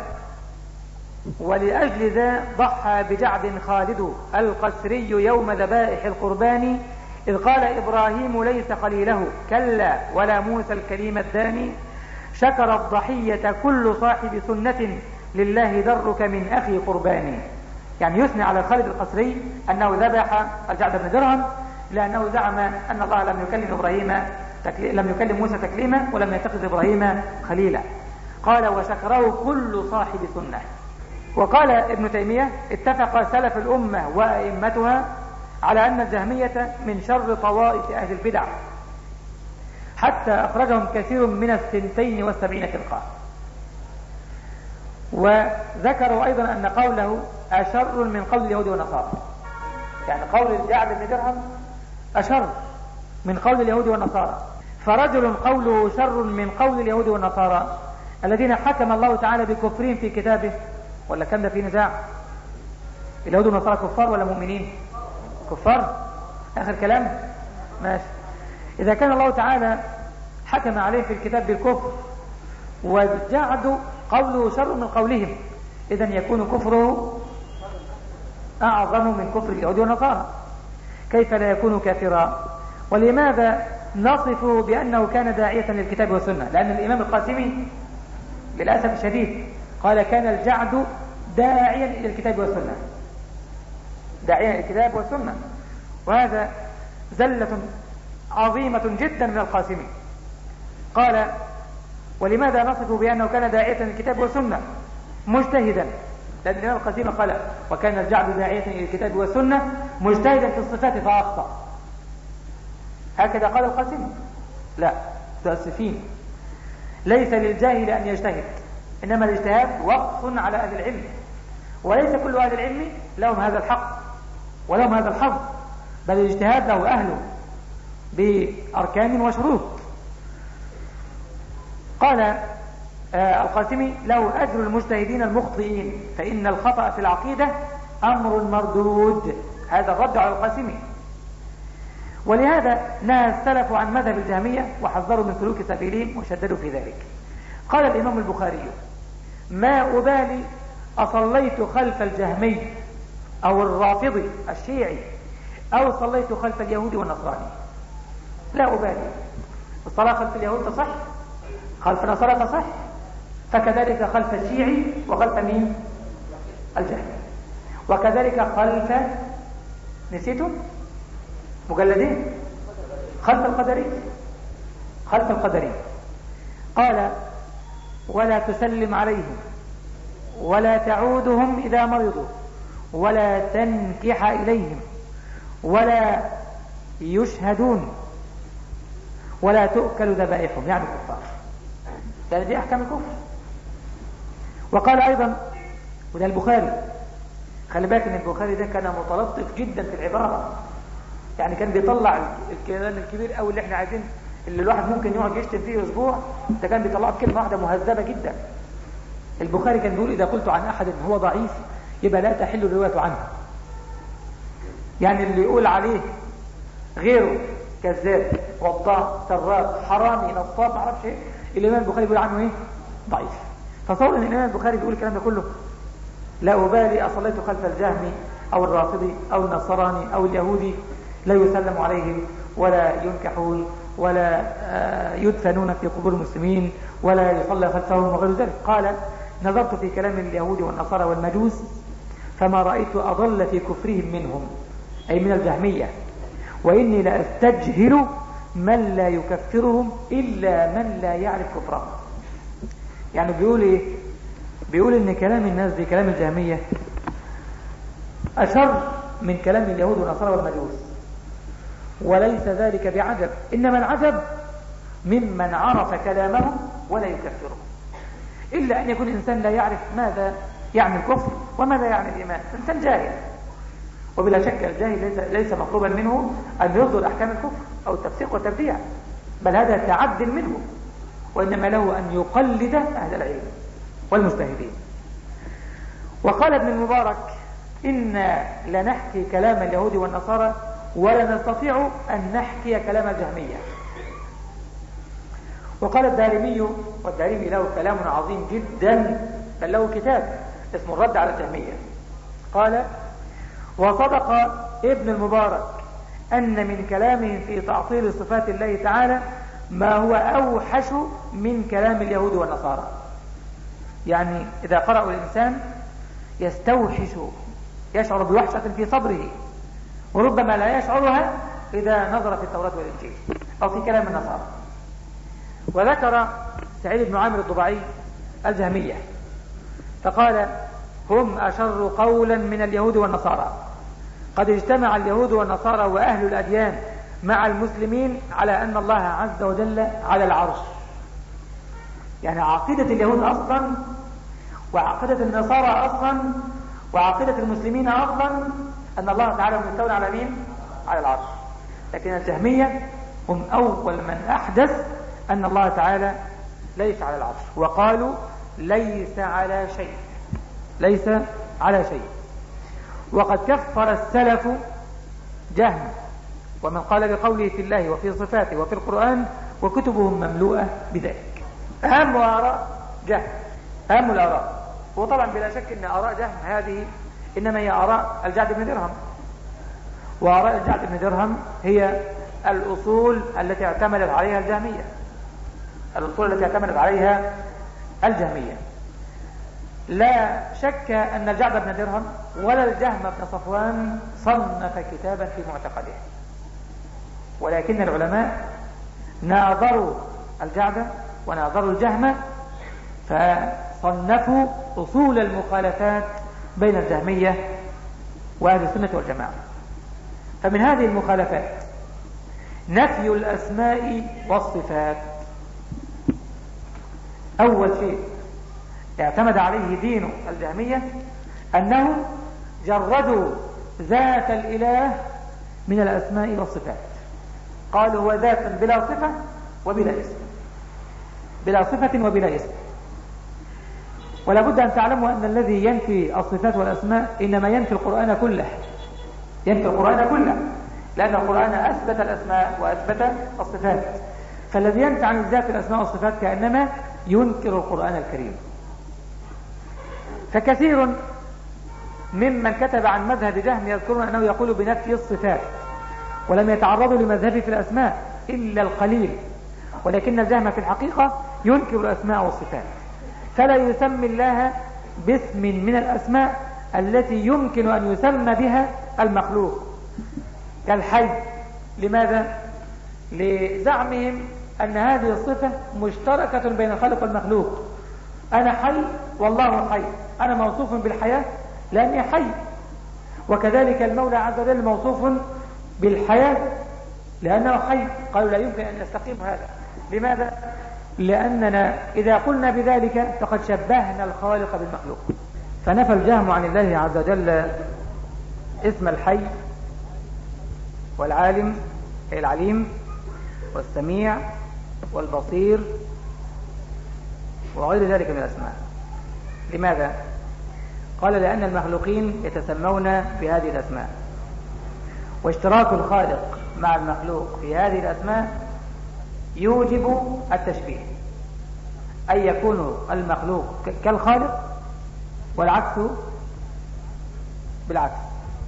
ولأجل ذا ضحى بجعد خالد القسري يوم ذبائح القربان، إذ قال إبراهيم ليس خليله كلا ولا موسى الكليم الداني، شكر الضحية كل صاحب سنة لله درك من أخي قرباني. يعني يثني على خالد القسري أنه ذبح الجعد بن درهم لأنه زعم أن الله لم يكلم إبراهيم تكلي... لم يكلم موسى تكليما ولم يتخذ إبراهيم خليلا. قال: وشكره كل صاحب سنة. وقال ابن تيمية: اتفق سلف الأمة وأئمتها على أن الجهمية من شر طوائف أهل البدع، حتى أخرجهم كثير من الثنتين والسبعين فرقة. وذكروا أيضا أن قوله أشر من قول اليهود والنصارى، يعني قول الجعد بن درهم أشر من قول اليهود والنصارى. فرجل قوله شر من قول اليهود والنصارى الذين حكم الله تعالى بكفرهم في كتابه، ولا كان ده في نزاع؟ اليهود والنصارى كفار ولا مؤمنين؟ كفار. آخر كلام ماشي. إذا كان الله تعالى حكم عليه في الكتاب بالكفر والجعد قوله شر من قولهم، إذن يكون كفره أعظم من كفر اليهود والنصارى. كيف لا يكون كافرا؟ ولماذا نصفه بأنه كان داعية للكتاب والسنة؟ لأن الإمام القاسمي للأسف الشديد قال: كان الجعد داعيا إلى الكتاب والسنة، داعيا إلى الكتاب والسنة، وهذا زلة عظيمة جدا من القاسمي. قال: ولماذا نصفه بأنه كان داعية للكتاب والسنة مجتهدا؟ لأن الإمام القاسمي قال: وكان الجعد داعية إلى الكتاب والسنة مجتهدا في الصفات فأخطأ. هكذا قال القاسمي. لا، متأسفين، ليس للجاهل أن يجتهد، إنما الاجتهاد وقف على أهل العلم، وليس كل أهل العلم لهم هذا الحق ولهم هذا الحظ، بل الاجتهاد له أهله بأركان وشروط. قال آه القاسمي: له أجر المجتهدين المخطئين، فإن الخطأ في العقيدة أمر مردود، هذا الرد على القاسمي. ولهذا نهى السلف عن مذهب الجهمية وحذروا من سلوك سبيلهم وشددوا في ذلك. قال الإمام البخاري: ما أبالي أصليت خلف الجهمي أو الرافضي الشيعي أو صليت خلف اليهود والنصراني، لا أبالي. الصلاة خلف اليهود تصح، خلف النصارى تصح، فكذلك خلف الشيعي وخلف مين؟ الجهمي. وكذلك خلف، نسيتم؟ مجلدين، خلف القدرين، خلف القدرين. قال: ولا تسلم عليهم ولا تعودهم إذا مرضوا ولا تنكح إليهم ولا يشهدون ولا تؤكل ذبائحهم، يعني الكفار، يعني دي أحكام الكفر. وقال أيضا، وده البخاري، خلي بالك ان البخاري ده كان متلطف جدا في العبارة، يعني كان بيطلع الكلام الكبير قوي اللي احنا عايزين، اللي الواحد ممكن يقعد يشتم فيه اسبوع، ده كان بيطلعه بكلمة واحدة مهذبة جدا. البخاري كان بيقول: إذا قلت عن أحد هو ضعيف يبقى لا تحل الرواية عنه. يعني اللي يقول عليه غيره كذاب، وضاع، سراق، حرامي، نصاب، معرفش ايه، الإمام البخاري بيقول عنه ايه؟ ضعيف. فصور ان الإمام البخاري بيقول الكلام ده كله: لا أبالي أصليت خلف الجهمي أو الرافضي أو النصراني أو اليهودي، لا يسلم عليهم ولا ينكحون ولا يدفنون في قبور المسلمين ولا يصلى خلفهم وغير ذلك. قال: نظرت في كلام اليهود والنصارى والمجوس فما رأيت أضل في كفرهم منهم، أي من الجهمية، وإني لأستجهل من لا يكفرهم إلا من لا يعرف كفرهم. يعني بيقول إيه؟ بيقول إن كلام الناس دي، كلام الجهمية، أشر من كلام اليهود والنصارى والمجوس، وليس ذلك بعجب، إنما العجب ممن عرف كلامهم ولا يكفرهم، إلا أن يكون إنسان لا يعرف ماذا يعني الكفر وماذا يعني الإيمان، إنسان جاهل. وبلا شك الجاهل ليس, ليس مطلوبا منه أن يرضي أحكام الكفر أو التفسيق والتبديع، بل هذا تعد منه، وإنما له أن يقلد أهل العلم والمجتهدين. وقال ابن المبارك: إنا لنحكي كلام اليهود والنصارى ولا نستطيع أن نحكي كلام الجهمية. وقال الدارمي، والدارمي له كلام عظيم جدا، بل له كتاب اسمه الرد على الجهمية، قال: وصدق ابن المبارك أن من كلامهم في تعطيل صفات الله تعالى ما هو أوحش من كلام اليهود والنصارى. يعني إذا قرأوا الإنسان يستوحش، يشعر بوحشة في صدره، وربما لا يشعرها إذا نظر في التوراة والإنجيل أو في كلام النصارى. وذكر سعيد بن عامر الضبعي الجهمية فقال: هم أشر قولا من اليهود والنصارى، قد اجتمع اليهود والنصارى وأهل الأديان مع المسلمين على أن الله عز وجل على العرش. يعني عقيدة اليهود أصلا وعقيدة النصارى أصلا وعقيدة المسلمين أصلا أن الله تعالى مستولى على مين؟ على العرش. لكن الجهمية هم أول من أحدث أن الله تعالى ليس على العرش، وقالوا ليس على شيء، ليس على شيء. وقد كفر السلف جهم ومن قال بقوله في الله وفي صفاته وفي القرآن، وكتبهم مملوءة بذلك. أهم آراء جهم، أهم الآراء، وطبعا بلا شك أن آراء جهم هذه إنما هي آراء الجعد بن درهم، وآراء الجعد بن درهم هي الأصول التي اعتمدت عليها الجهمية، الأصول التي اعتمدت عليها الجهمية. لا شك أن الجعد بن درهم ولا الجهم بن صفوان صنف كتابا في معتقده، ولكن العلماء ناظروا الجعد وناظروا الجهم فصنفوا أصول المخالفات بين الجهمية وأهل السنة والجماعة. فمن هذه المخالفات نفي الأسماء والصفات. أول شيء اعتمد عليه دين الجهمية أنهم جردوا ذات الإله من الأسماء والصفات، قالوا هو ذات بلا صفة وبلا اسم، بلا صفة وبلا اسم. ولا بد أن تعلموا أن الذي ينفي الصفات والأسماء إنما ينفي القرآن كله، ينفي القرآن كله، لأن القرآن أثبت الأسماء وأثبت الصفات. فالذي ينفي عن الذات الأسماء والصفات كأنما ينكر القرآن الكريم. فكثير ممن كتب عن مذهب جهم يذكرون أنه يقول بنفي الصفات، ولم يتعرضوا لمذهبه في الأسماء إلا القليل، ولكن الجهم في الحقيقة ينكر الأسماء والصفات، فلا يسمي الله باسم من الأسماء التي يمكن أن يسمى بها المخلوق كالحي. لماذا؟ لزعمهم أن هذه الصفة مشتركة بين الخالق والمخلوق. أنا حي والله حي، أنا موصوف بالحياة لأني حي، وكذلك المولى عز وجل موصوف بالحياة لأنه حي. قالوا لا يمكن أن يستقيم هذا. لماذا؟ لأننا إذا قلنا بذلك فقد شبهنا الخالق بالمخلوق. فنفى الجهم عن الله عز وجل اسم الحي والعالم أي العليم والسميع والبصير وغير ذلك من الأسماء. لماذا؟ قال لأن المخلوقين يتسمون بهذه الأسماء، واشتراك الخالق مع المخلوق في هذه الأسماء يوجب التشبيه، أي يكون المخلوق كالخالق والعكس بالعكس،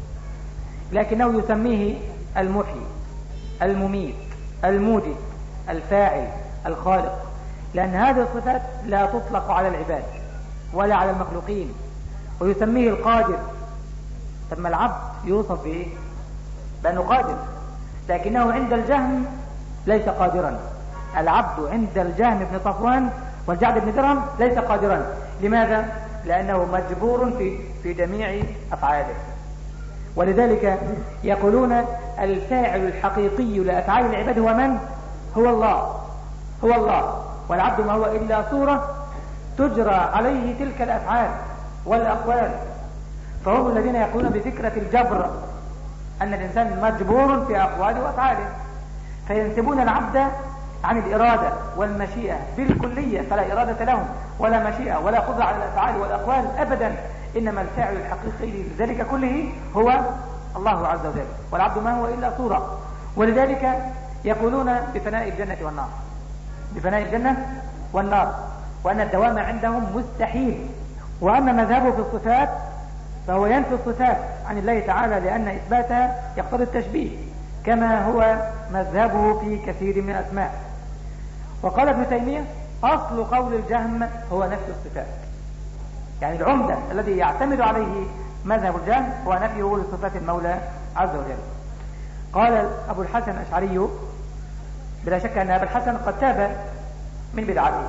لكنه يسميه المحيي المميت الموجد الفاعل الخالق، لأن هذه الصفات لا تطلق على العباد ولا على المخلوقين. ويسميه القادر. ثم العبد يوصف به بأنه قادر، لكنه عند الجهم ليس قادرا. العبد عند الجهم بن صفوان والجعد بن درهم ليس قادرا. لماذا؟ لأنه مجبور في في جميع أفعاله. ولذلك يقولون الفاعل الحقيقي لأفعال العباد هو من؟ هو الله. هو الله، والعبد ما هو إلا صورة تجرى عليه تلك الأفعال والأقوال. فهم الذين يقولون بفكرة الجبر، أن الإنسان مجبور في أقواله وأفعاله، فينسبون العبد عن الإرادة والمشيئة بالكلية، فلا إرادة لهم ولا مشيئة ولا قدرة على الأفعال والأقوال أبدا، إنما الفاعل الحقيقي لذلك كله هو الله عز وجل، والعبد ما هو إلا صورة. ولذلك يقولون بفناء الجنة والنار، بفناء الجنة والنار، وأن الدوام عندهم مستحيل. وأما مذهبه في الصفات فهو ينفي الصفات عن الله تعالى، لأن إثباتها يقتضي التشبيه، كما هو مذهبه في كثير من الأسماء. وقال ابن تيمية أصل قول الجهم هو نفي الصفات، يعني العمدة الذي يعتمد عليه مذهب الجهم هو نفيه لصفات المولى عز وجل. قال أبو الحسن الأشعري، بلا شك أن أبو الحسن قد تاب من بدعته.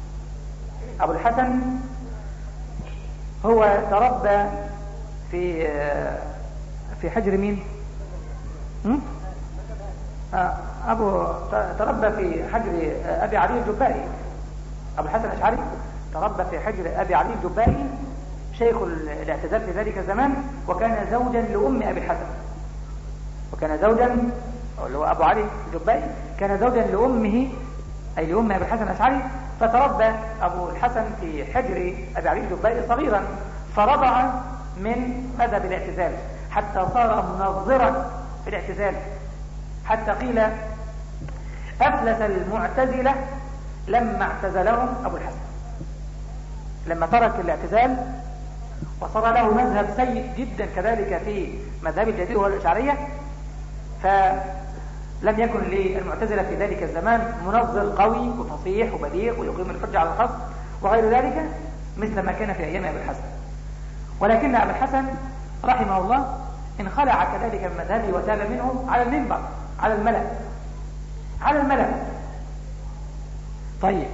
أبو الحسن هو تربى في في حجر مين؟ أبو تربى في حجر أبي علي الجبائي. أبو الحسن الأشعري تربى في حجر أبي علي الجبائي، شيخ الاعتزال في ذلك الزمان، وكان زوجا لأم أبي الحسن، وكان زوجا اللي هو أبو علي الجبائي كان زوجا لأمه أي لأم أبي الحسن الأشعري. فتربى أبو الحسن في حجر أبي علي الجبائي صغيرا، فرضع من مذهب الاعتزال حتى صار منظرا في الاعتزال، حتى قيل أفلس المعتزلة لما اعتزلهم أبو الحسن، لما ترك الاعتزال وصار له مذهب سيء جدا كذلك في مذهب الجديد والأشعرية، فلم يكن للمعتزلة في ذلك الزمان منظر قوي وفصيح وبديع ويقيم الحجة على الخصم وغير ذلك مثل ما كان في أيام أبي الحسن. ولكن أبي الحسن رحمه الله انخلع كذلك من مذهبه وتاب منه على المنبر، على الملأ، على الملأ. طيب،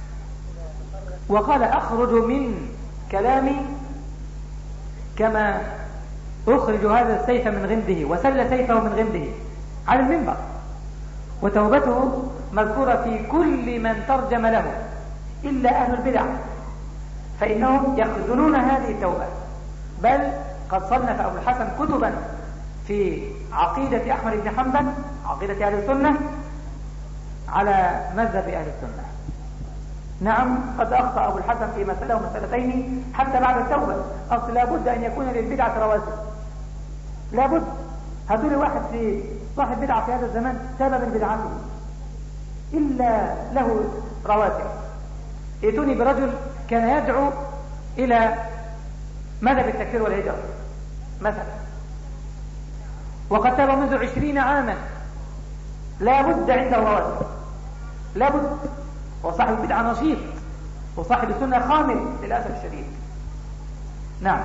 وقال أخرج من كلامي كما أخرج هذا السيف من غمده، وسل سيفه من غمده على المنبر. وتوبته مذكورة في كل من ترجم له إلا أهل البدع، فإنهم يخزنون هذه التوبة. بل قد صنف أبو الحسن كتبا في عقيدة أحمد بن حنبل، عقيدة أهل السنة، على مذهب أهل السنة. نعم، قد أخطأ أبو الحسن في مسألة ومسألتين حتى بعد التوبة. أصل لابد أن يكون للبدعة رواسب، لابد هاتوا لي واحد في صاحب بدعة في هذا الزمان سبب من بدعته إلا له رواتب. ائتوني برجل كان يدعو إلى مذهب التكفير والهجرة مثلا، وقد تاب منذ عشرين عاما، لا بد عنده رواتب، لا بد. وصاحب البدعة نشيط وصاحب السنة خامل للأسف الشديد. نعم.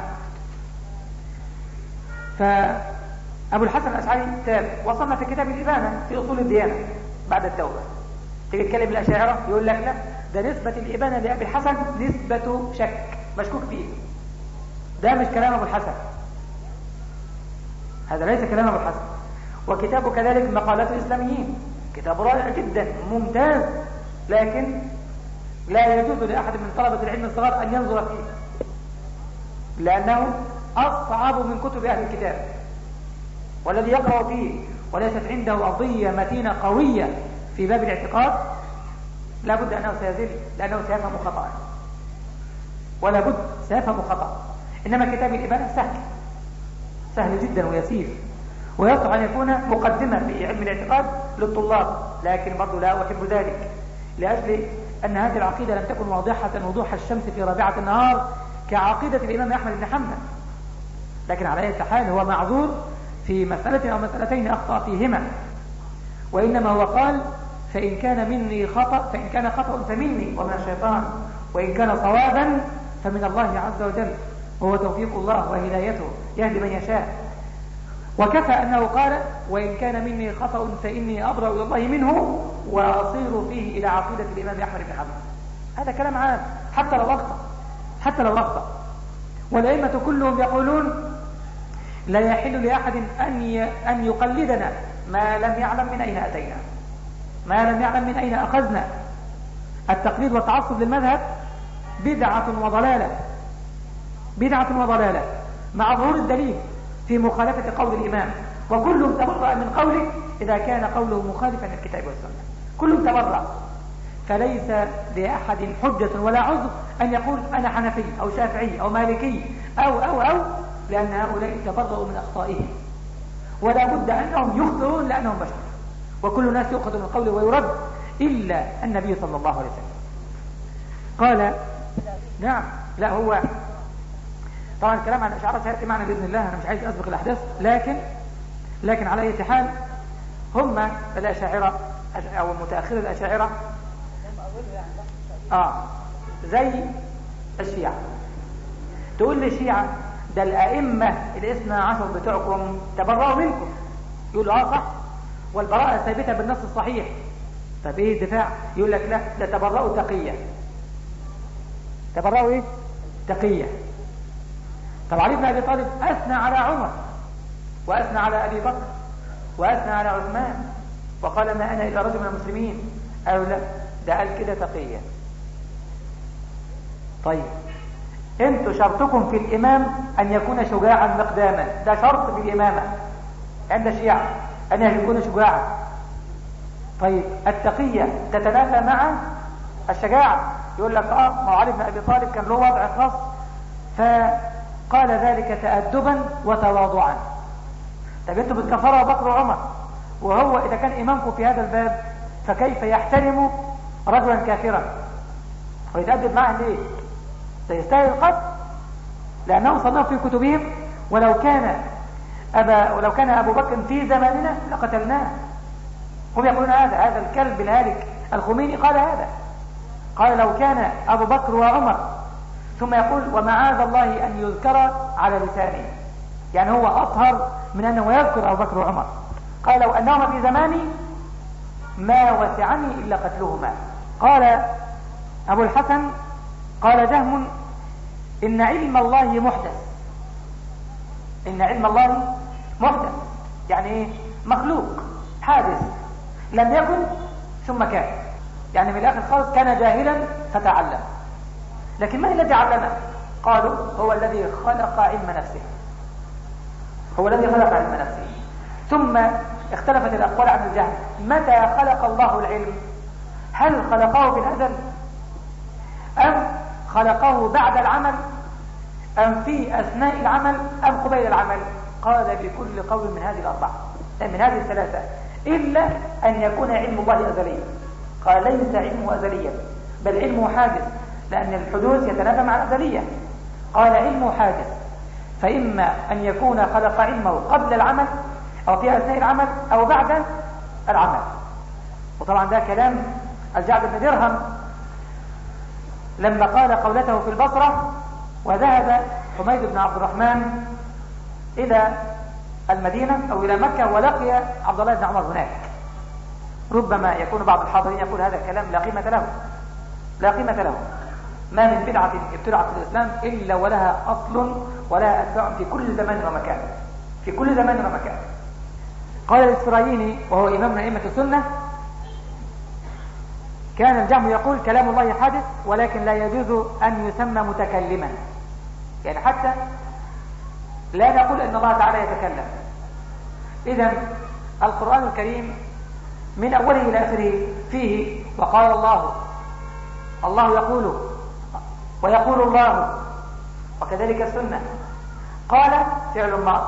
فأبو الحسن الأشعري تاب وصلنا في كتاب الإبانة في أصول الديانة بعد التوبة. تيجي تكلم الأشاعرة يقول لك لا، ده نسبة الإبانة لأبي الحسن نسبة شك مشكوك فيه، ده مش كلام أبو الحسن، هذا ليس كلام أبو الحسن. وكتابه كذلك مقالات الإسلاميين، كتاب رائع جدا ممتاز، لكن لا يجوز لأحد من طلبة العلم الصغار أن ينظر فيه، لأنه أصعب من كتب أهل الكتاب. والذي يقرأ فيه وليست عنده قضية متينة قوية في باب الاعتقاد لا بد أنه سيزل، لأنه سيفهم خطأ، ولا بد سيفهم خطأ. إنما كتاب الإبانة سهل سهل جدا ويسير، ويصح أن يكون مقدمة في علم الاعتقاد للطلاب، لكن برضو لا أحب ذلك، لأجل أن هذه العقيدة لم تكن واضحة وضوح الشمس في رابعة النهار كعقيدة الإمام أحمد بن حنبل، لكن على أي حال هو معذور في مسألة أو مسألتين أخطأ فيهما، وإنما هو قال فإن كان مني خطأ فإن كان خطأ فمني ومن الشيطان، وإن كان صوابا فمن الله عز وجل، وهو توفيق الله وهدايته يهدي من يشاء. وكفى أنه قال وإن كان مني خطأ فإني أبرأ إلى الله منه وأصير فيه إلى عقيدة الإمام أحمد بن حنبل. هذا كلام عام حتى لو أخطأ، حتى لو أخطأ. والأئمة كلهم يقولون لا يحل لأحد أن أن يقلدنا ما لم يعلم من أين أتينا، ما لم يعلم من أين أخذنا. التقليد والتعصب للمذهب بدعة وضلالة، بدعة وضلالة مع ظهور الدليل في مخالفة قول الإمام، وكلهم تبرأ من قوله إذا كان قوله مخالفا للكتاب والسنة، كلهم تبرأ. فليس لأحد حجة ولا عذر أن يقول أنا حنفي أو شافعي أو مالكي أو أو أو لأن هؤلاء تبرأوا من أخطائهم، ولا بد أنهم يخطئون لأنهم بشر، وكل الناس يؤخذ من قوله ويرد إلا النبي صلى الله عليه وسلم. قال نعم، لا هو طبعا الكلام عن الأشاعرة سيأتي معنا بإذن الله، أنا مش عايز أسبق الأحداث، لكن لكن على أي حال هم الأشاعرة أو المتأخر الأشاعرة آه زي الشيعة. تقول لي الشيعة ده الأئمة الاثنى عشر بتوعكم تبرأوا منكم، يقول اه صح، والبراءة ثابتة بالنص الصحيح. طب ايه الدفاع؟ يقول لك لا، ده تبرأوا تقية. تبرأوا ايه؟ تقية. طب علي بن أبي طالب أثنى على عمر وأثنى على أبي بكر وأثنى على عثمان وقال ما أنا إلا رجل من المسلمين، أو لا ده قال كده تقية. طيب انتوا شرطكم في الإمام أن يكون شجاعا مقداما، ده شرط في الإمامة عند الشيعة أن يكون شجاعا. طيب التقية تتنافى مع الشجاعة، يقول لك اه ما علي بن أبي طالب كان له وضع خاص فقال ذلك تأدبا وتواضعا. طب انتوا بتكفروا أبو بكر وعمر، وهو إذا كان إمامكم في هذا الباب فكيف يحترم رجلا كافرا ويتأدب معه ليه؟ سيستاهل القتل لأنهم صنفوا في كتبهم ولو كان أبا ولو كان أبو بكر في زماننا لقتلناه. هم يقولون هذا هذا الكلب الهالك الخميني قال هذا، قال لو كان أبو بكر وعمر، ثم يقول ومعاذ الله أن يذكر على لسانه، يعني هو أطهر من أنه يذكر أبو بكر وعمر. قال لو أنهما في زماني ما وسعني إلا قتلهما. قال أبو الحسن قال جهم إن علم الله محدث، إن علم الله محدث يعني إيه؟ مخلوق حادث، لم يكن ثم كان، يعني من الآخر خالص كان جاهلا فتعلم. لكن من الذي علمه؟ قالوا هو الذي خلق علم نفسه، هو الذي خلق علم نفسه. ثم اختلفت الأقوال عن الجهل، متى خلق الله العلم؟ هل خلقه في الأزل أم خلقه بعد العمل أم في أثناء العمل أم قبيل العمل؟ قال بكل قول من هذه الأربعة من هذه الثلاثة إلا أن يكون علم الله أزليا. قال ليس علمه أزليا بل علمه حادث، لأن الحدوث يتنافى مع الأزلية. قال علمه حادث، فإما أن يكون خلق علمه قبل العمل أو في أثناء العمل أو بعد العمل. وطبعا ده كلام الجعد بن درهم لما قال قولته في البصرة وذهب حميد بن عبد الرحمن إلى المدينة أو إلى مكة ولقي عبد الله بن عمر هناك. ربما يكون بعض الحاضرين يقول هذا الكلام لا قيمة له، لا قيمة له. ما من بدعة ابتدعت في الإسلام إلا ولها أصل ولها أتباع في كل زمان ومكان، في كل زمان ومكان. قال الإسفرايني وهو إمام من أئمة السنة: كان الجهم يقول كلام الله حادث ولكن لا يجوز أن يسمى متكلما، يعني حتى لا نقول أن الله تعالى يتكلم. إذن القرآن الكريم من أوله إلى آخره فيه وقال الله، الله يقول ويقول الله، وكذلك السنة. قال فعل ماض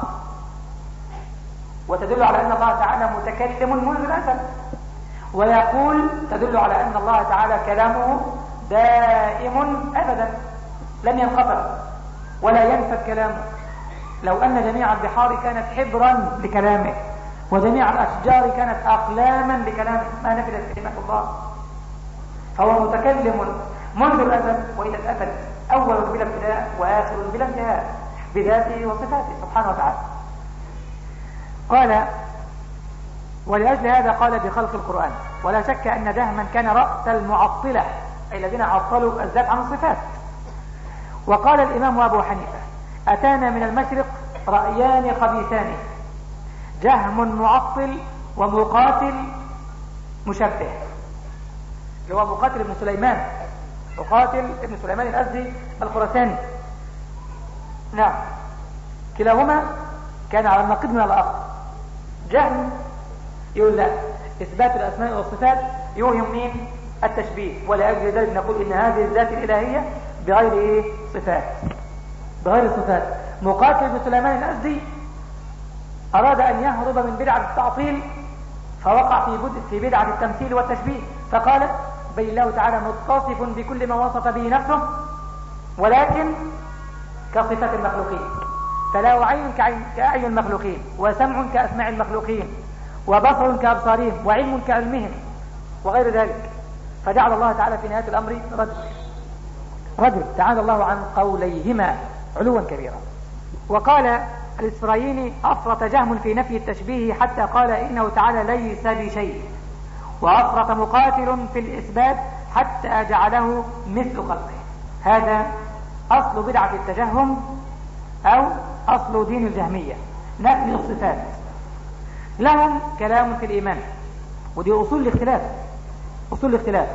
وتدل على أن الله تعالى متكلم منذ الأزل، ويقول تدل على أن الله تعالى كلامه دائم أبدا لم ينقطع ولا ينفد كلامه. لو أن جميع البحار كانت حبرا لكلامه وجميع الأشجار كانت أقلاما لكلامه ما نفدت كلمة الله. فهو متكلم منذ الأزل وإلى الأبد، أول بلا ابتداء وآخر بلا انتهاء، بذاته وصفاته سبحانه وتعالى. قال ولأجل هذا قال بخلق القرآن. ولا شك أن جهما كان رأس المعطلة أي الذين عطلوا الذات عن الصفات. وقال الإمام أبو حنيفة: أتانا من المشرق رأيان خبيثان، جهم معطل ومقاتل مشبه، اللي هو مقاتل ابن سليمان، مقاتل ابن سليمان الأزدي الخراساني. نعم، كلاهما كان على النقيض من الآخر. جهم يقول لا، إثبات الأسماء والصفات يوهم مين؟ التشبيه. ولأجل ذلك نقول إن هذه الذات الإلهية بغير إيه؟ صفات، بغير صفات. مقاتل ابن سليمان الأزدي أراد أن يهرب من بدعة التعطيل فوقع في في بدعة التمثيل والتشبيه، فقال: بل الله تعالى متصف بكل ما وصف به نفسه ولكن كصفات المخلوقين، فلا عين كأعين المخلوقين، وسمع كأسماع المخلوقين، وبصر كأبصارهم، وعلم كعلمهم، وغير ذلك. فجعل الله تعالى في نهاية الأمر رجل رجل تعالى الله عن قوليهما علوا كبيرا. وقال الإسفرايني: أفرط جهم في نفي التشبيه حتى قال إنه تعالى ليس بشيء، وأفرط مقاتل في الإثبات حتى جعله مثل خلقه. هذا أصل بدعة التجهم أو أصل دين الجهمية، نفي الصفات. لهم كلام في الإيمان، ودي أصول الاختلاف، أصول الاختلاف.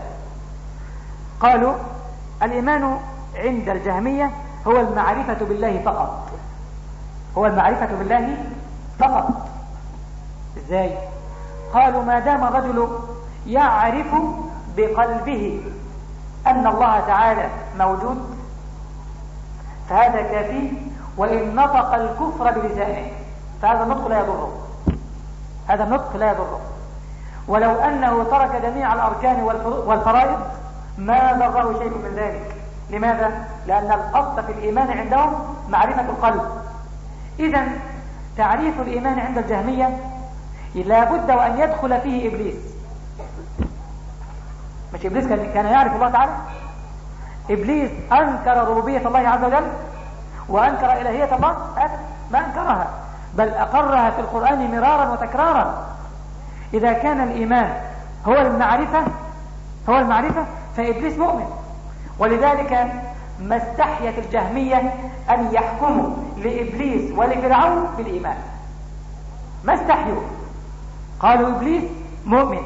قالوا: الإيمان عند الجهمية هو المعرفة بالله فقط، هو المعرفة بالله فقط. إزاي؟ قالوا: ما دام الرجل يعرف بقلبه أن الله تعالى موجود فهذا كافي، وإن نطق الكفر بلسانه فهذا النطق لا يضره، هذا النطق لا يضره. ولو أنه ترك جميع الأركان والفرائض ما ضره شيء من ذلك. لماذا؟ لأن الأصل في الإيمان عندهم معرفة القلب. إذن تعريف الإيمان عند الجهمية لا بد وأن يدخل فيه إبليس. مش إبليس كان يعرف الله تعالى؟ إبليس أنكر ربوبية الله عز وجل وأنكر إلهية الله؟ أبدا، ما أنكرها، بل أقرها في القرآن مرارا وتكرارا. إذا كان الإيمان هو المعرفة هو المعرفة فإبليس مؤمن. ولذلك ما استحيت الجهمية أن يحكموا لإبليس ولفرعون بالإيمان، ما استحيوا، قالوا إبليس مؤمن.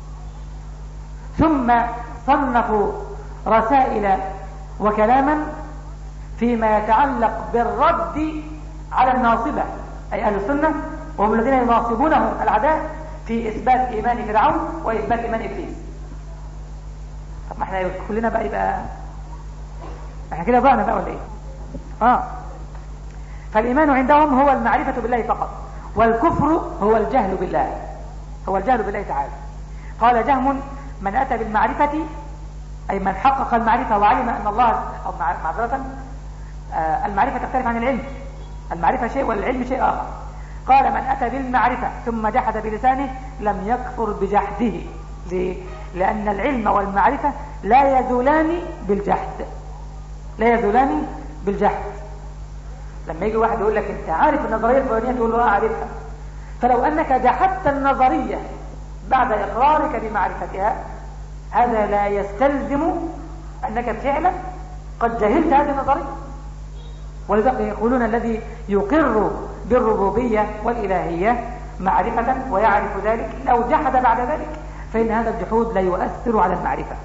ثم صنفوا رسائل وكلاما فيما يتعلق بالرد على الناصبة، أي أهل السنة، وهم الذين يناصبونهم العداء في إثبات إيمان فرعون وإثبات إيمان إبليس. طب ما احنا كلنا بقى يبقى احنا كده ضعنا بقى ولا ايه؟ اه فالإيمان عندهم هو المعرفة بالله فقط، والكفر هو الجهل بالله، هو الجهل بالله تعالى. قال جهم: من أتى بالمعرفة، أي من حقق المعرفة وعلم أن الله، أو معذرة المعرفة تختلف عن العلم، المعرفة شيء والعلم شيء آخر. قال: من أتى بالمعرفة ثم جحد بلسانه لم يكفر بجحده. ليه؟ لأن العلم والمعرفة لا يزولان بالجحد، لا يزولان بالجحد. لما يجي واحد يقول لك أنت عارف النظرية الفلانية، تقول له أعرفها، فلو أنك جحدت النظرية بعد إقرارك بمعرفتها، هذا لا يستلزم أنك فعلا قد جهلت هذه النظرية. ولذلك يقولون الذي يقر بالربوبية والإلهية معرفة ويعرف ذلك لو جحد بعد ذلك فإن هذا الجحود لا يؤثر على المعرفة.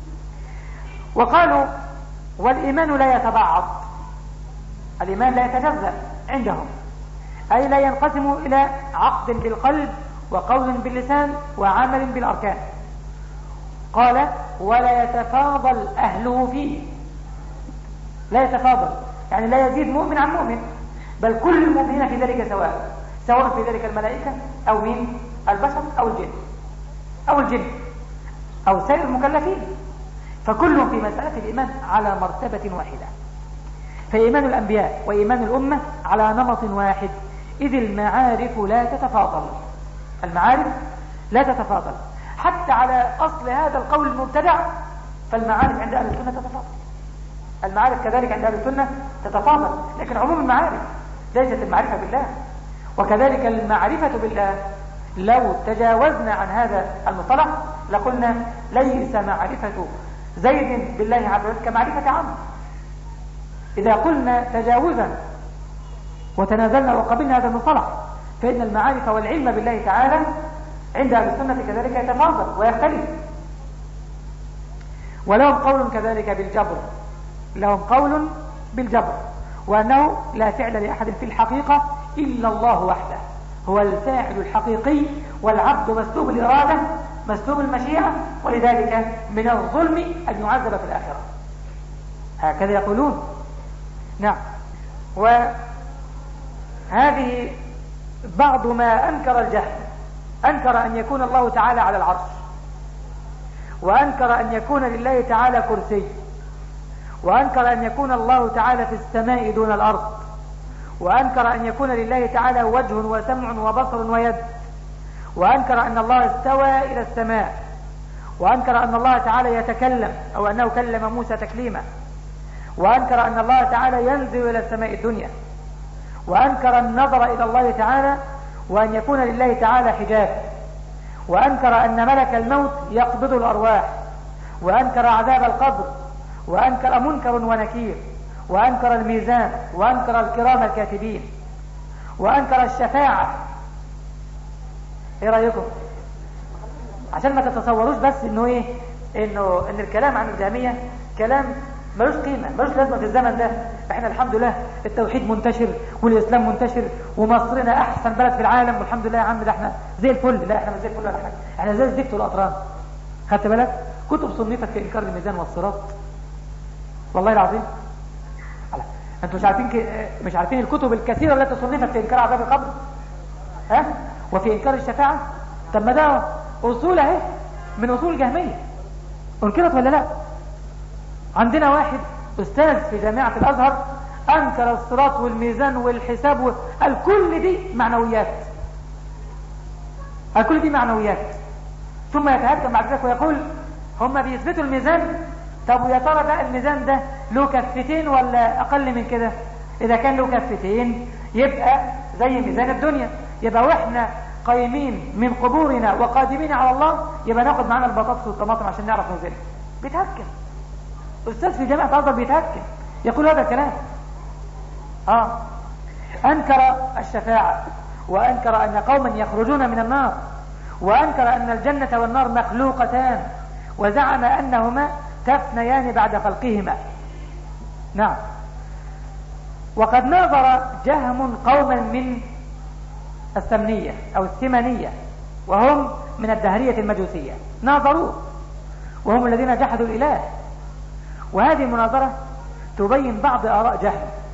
وقالوا: والإيمان لا يتبعض، الإيمان لا يتجزأ عندهم، أي لا ينقسم إلى عقد بالقلب وقول باللسان وعمل بالأركان. قال: ولا يتفاضل أهله فيه، لا يتفاضل يعني لا يزيد مؤمن عن مؤمن، بل كل المؤمنين في ذلك سواء، سواء في ذلك الملائكة أو من البشر أو الجن أو الجن أو سائر المكلفين، فكلهم في مسألة الإيمان على مرتبة واحدة. فإيمان الأنبياء وإيمان الأمة على نمط واحد، إذ المعارف لا تتفاضل، المعارف لا تتفاضل. حتى على أصل هذا القول المبتدع فالمعارف عند أهل السنة تتفاضل، المعارف كذلك عند أهل السنة تتفاضل، لكن عموم المعارف ليست المعرفة بالله. وكذلك المعرفة بالله لو تجاوزنا عن هذا المصطلح لقلنا ليس معرفة زيد بالله عز وجل كمعرفة عمرو. إذا قلنا تجاوزا وتنازلنا وقبلنا هذا المصطلح فإن المعارف والعلم بالله تعالى عند أهل السنة كذلك يتفاضل ويختلف. ولهم قول كذلك بالجبر، لهم قول بالجبر، وأنه لا فعل لأحد في الحقيقة إلا الله وحده، هو الفاعل الحقيقي، والعبد مسلوب الإرادة مسلوب المشيئة، ولذلك من الظلم أن يعذب في الآخرة، هكذا يقولون. نعم. وهذه بعض ما أنكر الجهل، أنكر أن يكون الله تعالى على العرش، وأنكر أن يكون لله تعالى كرسي، وأنكر أن يكون الله تعالى في السماء دون الأرض، وأنكر أن يكون لله تعالى وجه وسمع وبصر ويد، وأنكر أن الله استوى إلى السماء، وأنكر أن الله تعالى يتكلم أو أنه كلم موسى تكليما، وأنكر أن الله تعالى ينزل إلى السماء الدنيا، وأنكر النظر إلى الله تعالى وأن يكون لله تعالى حجاب، وأنكر أن ملك الموت يقبض الأرواح، وأنكر عذاب القبر، وأنكر منكر ونكير، وأنكر الميزان، وأنكر الكرام الكاتبين، وأنكر الشفاعة. ايه رأيكم؟ عشان ما تتصوروش بس انه ايه، انه ان الكلام عن الجهمية كلام ملوش قيمة ملوش لازمة في الزمن ده. احنا الحمد لله التوحيد منتشر والاسلام منتشر ومصرنا احسن بلد في العالم والحمد لله يا عم، ده احنا زي الفل. لا احنا مش زي الفل ولا حاجة، احنا زي الزفت والاطران. خدت بالك؟ كتب صنفت في انكار الميزان والصراط، والله العظيم. انتوا مش عارفين ك... مش عارفين الكتب الكثيرة التي صنفت في انكار عذاب القبر، ها، وفي انكار الشفاعة. طب ما ده اصول اهي من اصول الجهمية، انكرت ولا لا؟ عندنا واحد استاذ في جامعة الازهر انكر الصراط والميزان والحساب و... الكل دي معنويات، الكل دي معنويات. ثم يتهكم بعد ذلك ويقول هم بيثبتوا الميزان، طب ويا ترى بقى الميزان ده له كفتين ولا اقل من كده؟ اذا كان له كفتين يبقى زي ميزان الدنيا، يبقى واحنا قايمين من قبورنا وقادمين على الله يبقى ناخد معانا البطاطس والطماطم عشان نعرف نوزنها. بيتهكم استاذ في جامعة الازهر، بيتهكم يقول هذا الكلام. اه انكر الشفاعة، وانكر ان قوما يخرجون من النار، وانكر ان الجنة والنار مخلوقتان، وزعم انهما تفنيان بعد خلقهما. نعم. وقد ناظر جهم قوما من السمنية او الثمانية وهم من الدهرية المجوسية، ناظروه وهم الذين جحدوا الإله. وهذه المناظرة تبين بعض آراء جهم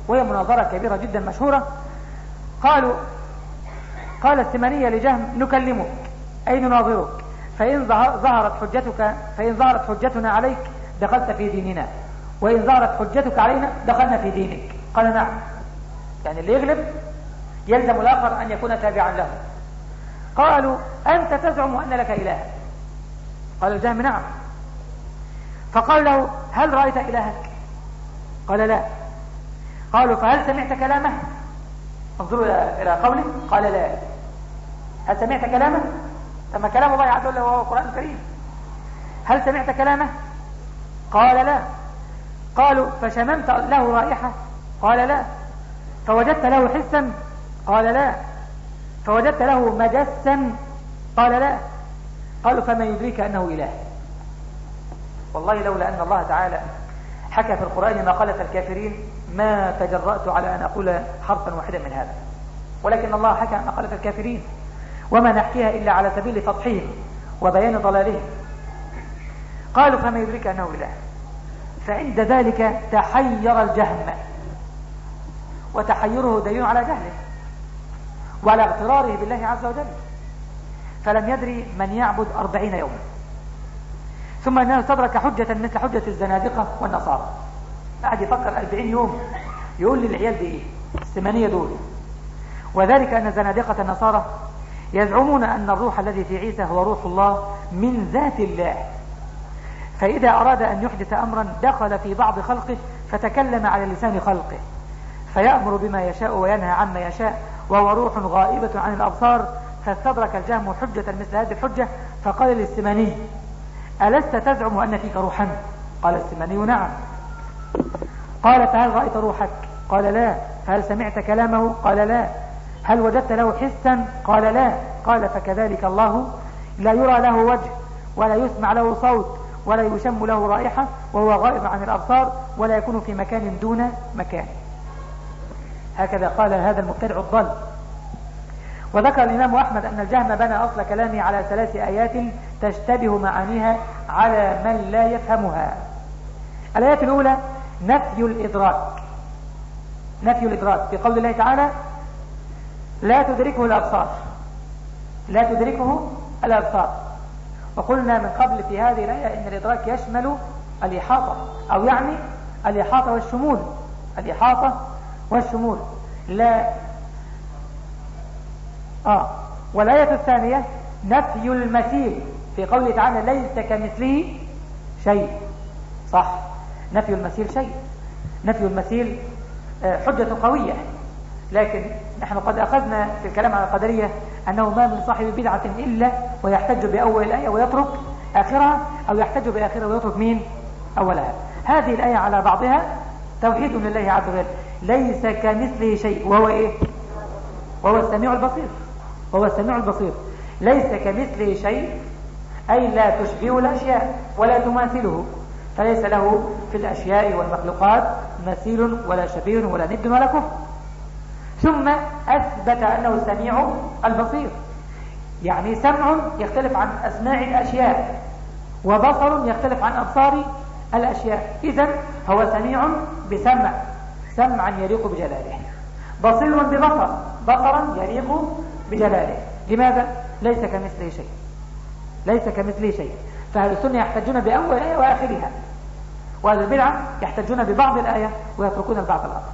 وهي مناظرة كبيرة جدا مشهورة. قالوا قال السمنية لجهم نكلمك أي نناظرك، فإن ظهرت حجتك فإن ظهرت حجتنا عليك دخلت في ديننا، وإن ظهرت حجتك علينا دخلنا في دينك. قال نعم، يعني اللي يغلب يلزم الآخر أن يكون تابعا له. قالوا أنت تزعم أن لك إلها؟ قال الجهم نعم. فقال له هل رأيت إلهك؟ قال لا. قالوا فهل سمعت كلامه؟ انظروا إلى قوله، قال لا. هل سمعت كلامه؟ ثم كلام الله عز وجل وهو القرآن الكريم. هل سمعت كلامه؟ قال لا. قالوا فشممت له رائحة؟ قال لا. فوجدت له حسا؟ قال لا. فوجدت له مجسا؟ قال لا. قالوا فما يدريك أنه إله؟ والله لولا أن الله تعالى حكى في القرآن مقالة الكافرين ما تجرأت على أن أقول حرفا واحدا من هذا، ولكن الله حكى مقالة الكافرين وما نحكيها إلا على سبيل تضحيهم وبيان ضلالهم. قالوا فما يدريك أنه إله؟ فعند ذلك تحير الجهم، وتحيره دليل على جهله وعلى اغتراره بالله عز وجل، فلم يدري من يعبد أربعين يوما. ثم أنه استدرك حجة مثل حجة الزنادقة والنصارى، قاعد يفكر أربعين يوم يقول للعيال دي إيه السمانية دول. وذلك أن زنادقة النصارى يزعمون أن الروح الذي في عيسى هو روح الله من ذات الله، فإذا أراد أن يحدث أمرا دخل في بعض خلقه فتكلم على لسان خلقه، فيأمر بما يشاء وينهى عما يشاء، وهو روح غائبة عن الأبصار. فاستدرك الجهم حجة مثل هذه الحجة فقال للسماني ألست تزعم أن فيك روحا؟ قال السماني نعم. قال فهل رأيت روحك؟ قال لا. فهل سمعت كلامه؟ قال لا. هل وجدت له حسا؟ قال لا. قال فكذلك الله لا يرى له وجه ولا يسمع له صوت ولا يشم له رائحة، وهو غائب عن الأبصار ولا يكون في مكان دون مكان. هكذا قال هذا المبتدع الضال. وذكر الإمام أحمد أن الجهم بنى أصل كلامه على ثلاث آيات تشتبه معانيها على من لا يفهمها. الآية الأولى نفي الإدراك، نفي الإدراك في قول الله تعالى لا تدركه الأبصار، لا تدركه الأبصار. وقلنا من قبل في هذه الآية إن الإدراك يشمل الإحاطة، أو يعني الإحاطة والشمول، الإحاطة والشمول. لا آه والآية الثانية نفي المثيل في قوله تعالى ليس كمثله شيء. صح، نفي المثيل شيء، نفي المثيل حجة قوية، لكن نحن قد أخذنا في الكلام عن القدرية أنه ما من صاحب بدعة إلا ويحتج بأول الآية ويترك آخرها، أو يحتج بآخرها ويترك مين أولها. هذه الآية على بعضها توحيد لله عز وجل، ليس كمثله شيء وهو إيه؟ وهو السميع البصير، وهو السميع البصير. ليس كمثله شيء أي لا تشبه الأشياء ولا تماثله، فليس له في الأشياء والمخلوقات مثيل ولا شبيه ولا ند ولا كفر. ثم أثبت أنه السميع البصير، يعني سمع يختلف عن أسماع الأشياء، وبصر يختلف عن أبصار الأشياء. إذن هو سميع بسمع، سمعا يليق بجلاله، بصير ببصر، بصرا يليق بجلاله. لماذا؟ ليس كمثله شيء، ليس كمثله شيء. فأهل السنة يحتجون بأول الآية وآخرها، وأهل البدعة يحتجون ببعض الآية ويتركون البعض الآخر.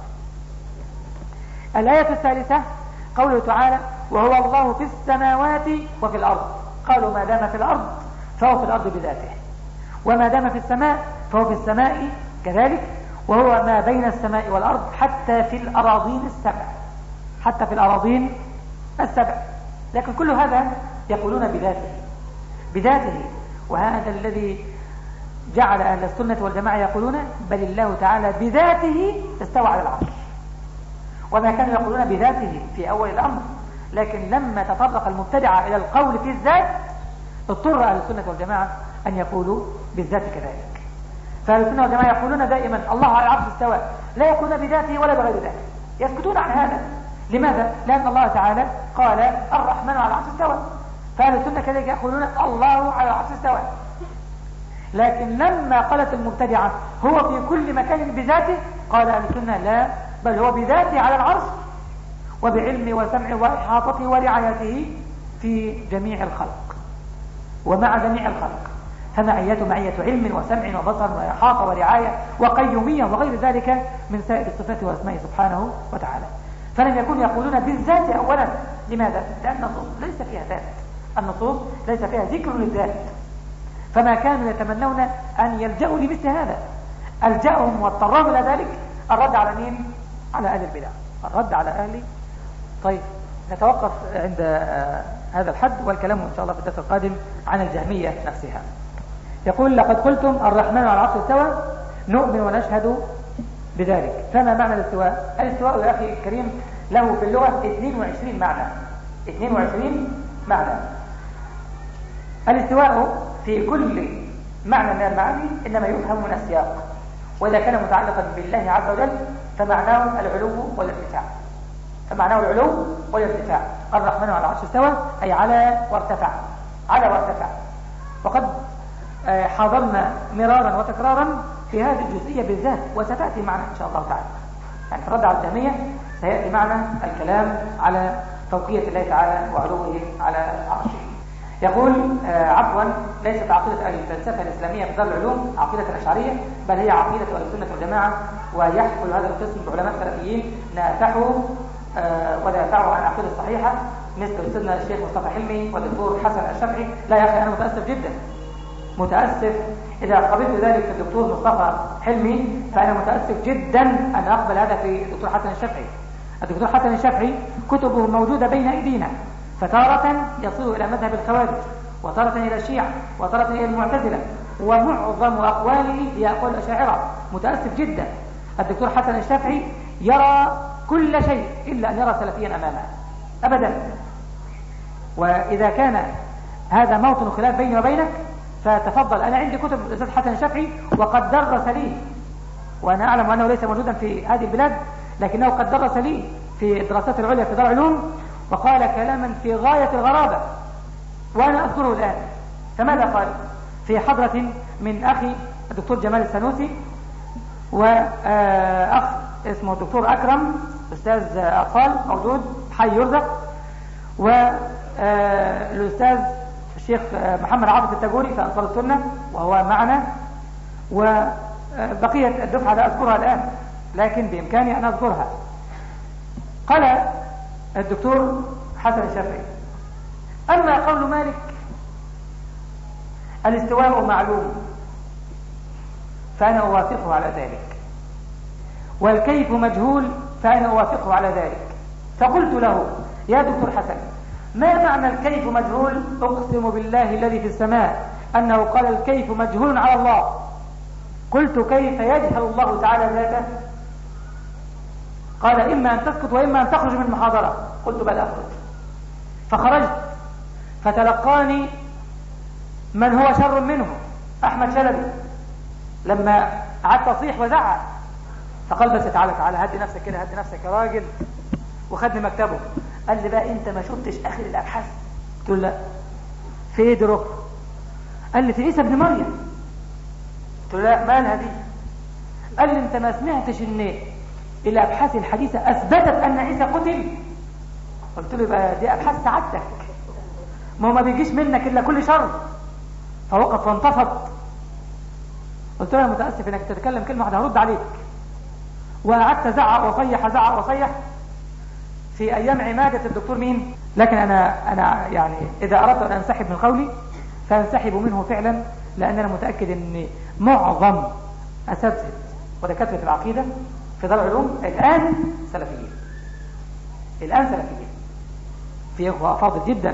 الآية الثالثة قوله تعالى وهو الله في السماوات وفي الأرض. قالوا ما دام في الأرض فهو في الأرض بذاته، وما دام في السماء فهو في السماء كذلك، وهو ما بين السماء والأرض حتى في الأراضين السبع، حتى في الأراضين السبع. لكن كل هذا يقولون بذاته، بذاته. وهذا الذي جعل أهل السنة والجماعة يقولون بل الله تعالى بذاته استوى على العرش، وما كانوا يقولون بذاته في أول الأمر. لكن لما تطرق المبتدعة إلى القول في الذات اضطر أهل السنة والجماعة أن يقولوا بالذات كذلك. فأهل السنة والجماعة يقولون دائما الله على العرش استوى، لا يقولون بذاته ولا بغير ذاته، يسكتون عن هذا. لماذا؟ لأن الله تعالى قال الرحمن على العرش استوى، فأهل السنة كذلك يقولون الله على العرش استوى. لكن لما قالت المبتدعة هو في كل مكان بذاته قال أهل السنة لا، بل هو بذاته على العرش وبعلمه وسمعه وإحاطته ورعايته في جميع الخلق ومع جميع الخلق، فمعيته معية علم وسمع وبصر وإحاطة ورعاية وقيومية وغير ذلك من سائر الصفات وأسمائه سبحانه وتعالى. فلم يكونوا يقولون بالذات أولا. لماذا؟ لأن النصوص ليس فيها ذات، النصوص ليس فيها ذكر للذات، فما كانوا يتمنون أن يلجأوا لمثل هذا. ألجأهم واضطرهم إلى ذلك الرد على مين؟ على أهل البدع، الرد على أهل. طيب نتوقف عند آه هذا الحد، والكلام إن شاء الله في الدرس القادم عن الجهمية نفسها. يقول لقد قلتم الرحمن على العرش استوى، نؤمن ونشهد بذلك. فما معنى الاستواء؟ الاستواء يا أخي الكريم له في اللغة اثنين وعشرين معنى، اثنين وعشرين معنى. الاستواء في كل معنى من المعاني إنما يفهم من السياق، وإذا كان متعلقا بالله عز وجل فمعناه العلو والارتفاع، فمعناه العلو والارتفاع. الرحمن على العرش استوى أي على وارتفع، على وارتفع. وقد حاضرنا مرارا وتكرارا في هذه الجزئية بالذات، وستأتي معنا إن شاء الله تعالى. يعني في الرد على الجهمية سيأتي معنا الكلام على فوقية الله تعالى وعلوه على عرشه. يقول آه عفوا ليست عقيدة أهل الفلسفة الإسلامية في دار العلوم عقيدة الأشعرية، بل هي عقيدة أهل السنة والجماعة، ويحكم هذا القسم بعلماء سلفيين نافحوا آه ودافعوا عن العقيدة الصحيحة، مثل أستاذنا الشيخ مصطفى حلمي والدكتور حسن الشافعي. لا يا أخي أنا متأسف جدا، متأسف إذا قبلت ذلك في الدكتور مصطفى حلمي، فأنا متأسف جدا أن أقبل هذا في الدكتور حسن الشافعي. الدكتور حسن الشافعي كتبه موجودة بين أيدينا، فتارة يصل إلى مذهب الخوارج، وتارة إلى الشيعة، وتارة إلى المعتزلة، ومعظم أقواله هي أقوال الأشاعرة. متأسف جدا. الدكتور حسن الشافعي يرى كل شيء إلا أن يرى سلفيا أمامه أبدا. وإذا كان هذا موطن خلاف بيني وبينك فتفضل. أنا عندي كتب الأستاذ حسن الشافعي وقد درس لي، وأنا أعلم أنه ليس موجودا في هذه البلاد، لكنه قد درس لي في الدراسات العليا في دار العلوم، وقال كلاما في غاية الغرابة وأنا أذكره الآن. فماذا قال؟ في حضرة من أخي الدكتور جمال السنوسي وأخ اسمه الدكتور أكرم أستاذ أطفال موجود حي يرزق، والأستاذ الشيخ محمد عاطف التاجوري في أنصار السنة وهو معنا، وبقية الدفعة لا أذكرها الآن لكن بإمكاني أن أذكرها. قال الدكتور حسن الشافعي: أما قول مالك الاستواء معلوم فأنا أوافقه على ذلك، والكيف مجهول فأنا أوافقه على ذلك. فقلت له: يا دكتور حسن، ما معنى الكيف مجهول؟ أقسم بالله الذي في السماء أنه قال الكيف مجهول على الله. قلت: كيف يجهل الله تعالى ذاته؟ قال: إما أن تسكت وإما أن تخرج من المحاضرة. قلت: بل أخرج. فخرجت، فتلقاني من هو شر منه، أحمد شلبي، لما قعدت أصيح وزعق. فقال: بس تعالى تعالى هدي نفسك كده، هدي نفسك يا راجل، وخدني مكتبه. قال لي: بقى انت ما شفتش اخر الابحاث؟ قلت له: لا. في ايه درك؟ قال لي: في عيسى ابن مريم. قلت له: لا، مالها دي؟ قال لي: انت ما سمعتش ان الابحاث الحديثه اثبتت ان عيسى قتل؟ قلت له: يبقى دي ابحاث سعادتك، ما هو ما بيجيش منك الا كل شر. فوقف وانتفض. قلت له: انا متاسف انك تتكلم كلمه واحده، هرد عليك. وقعدت ازعق وصيح ازعق وصيح في ايام عماده الدكتور مين. لكن انا انا يعني اذا اردت ان انسحب من قولي فانسحب منه فعلا، لان انا متاكد ان معظم اساتذه ودكاتره العقيده في دار العلوم الان سلفيين، الان سلفيين، في اخوه افاضل جدا.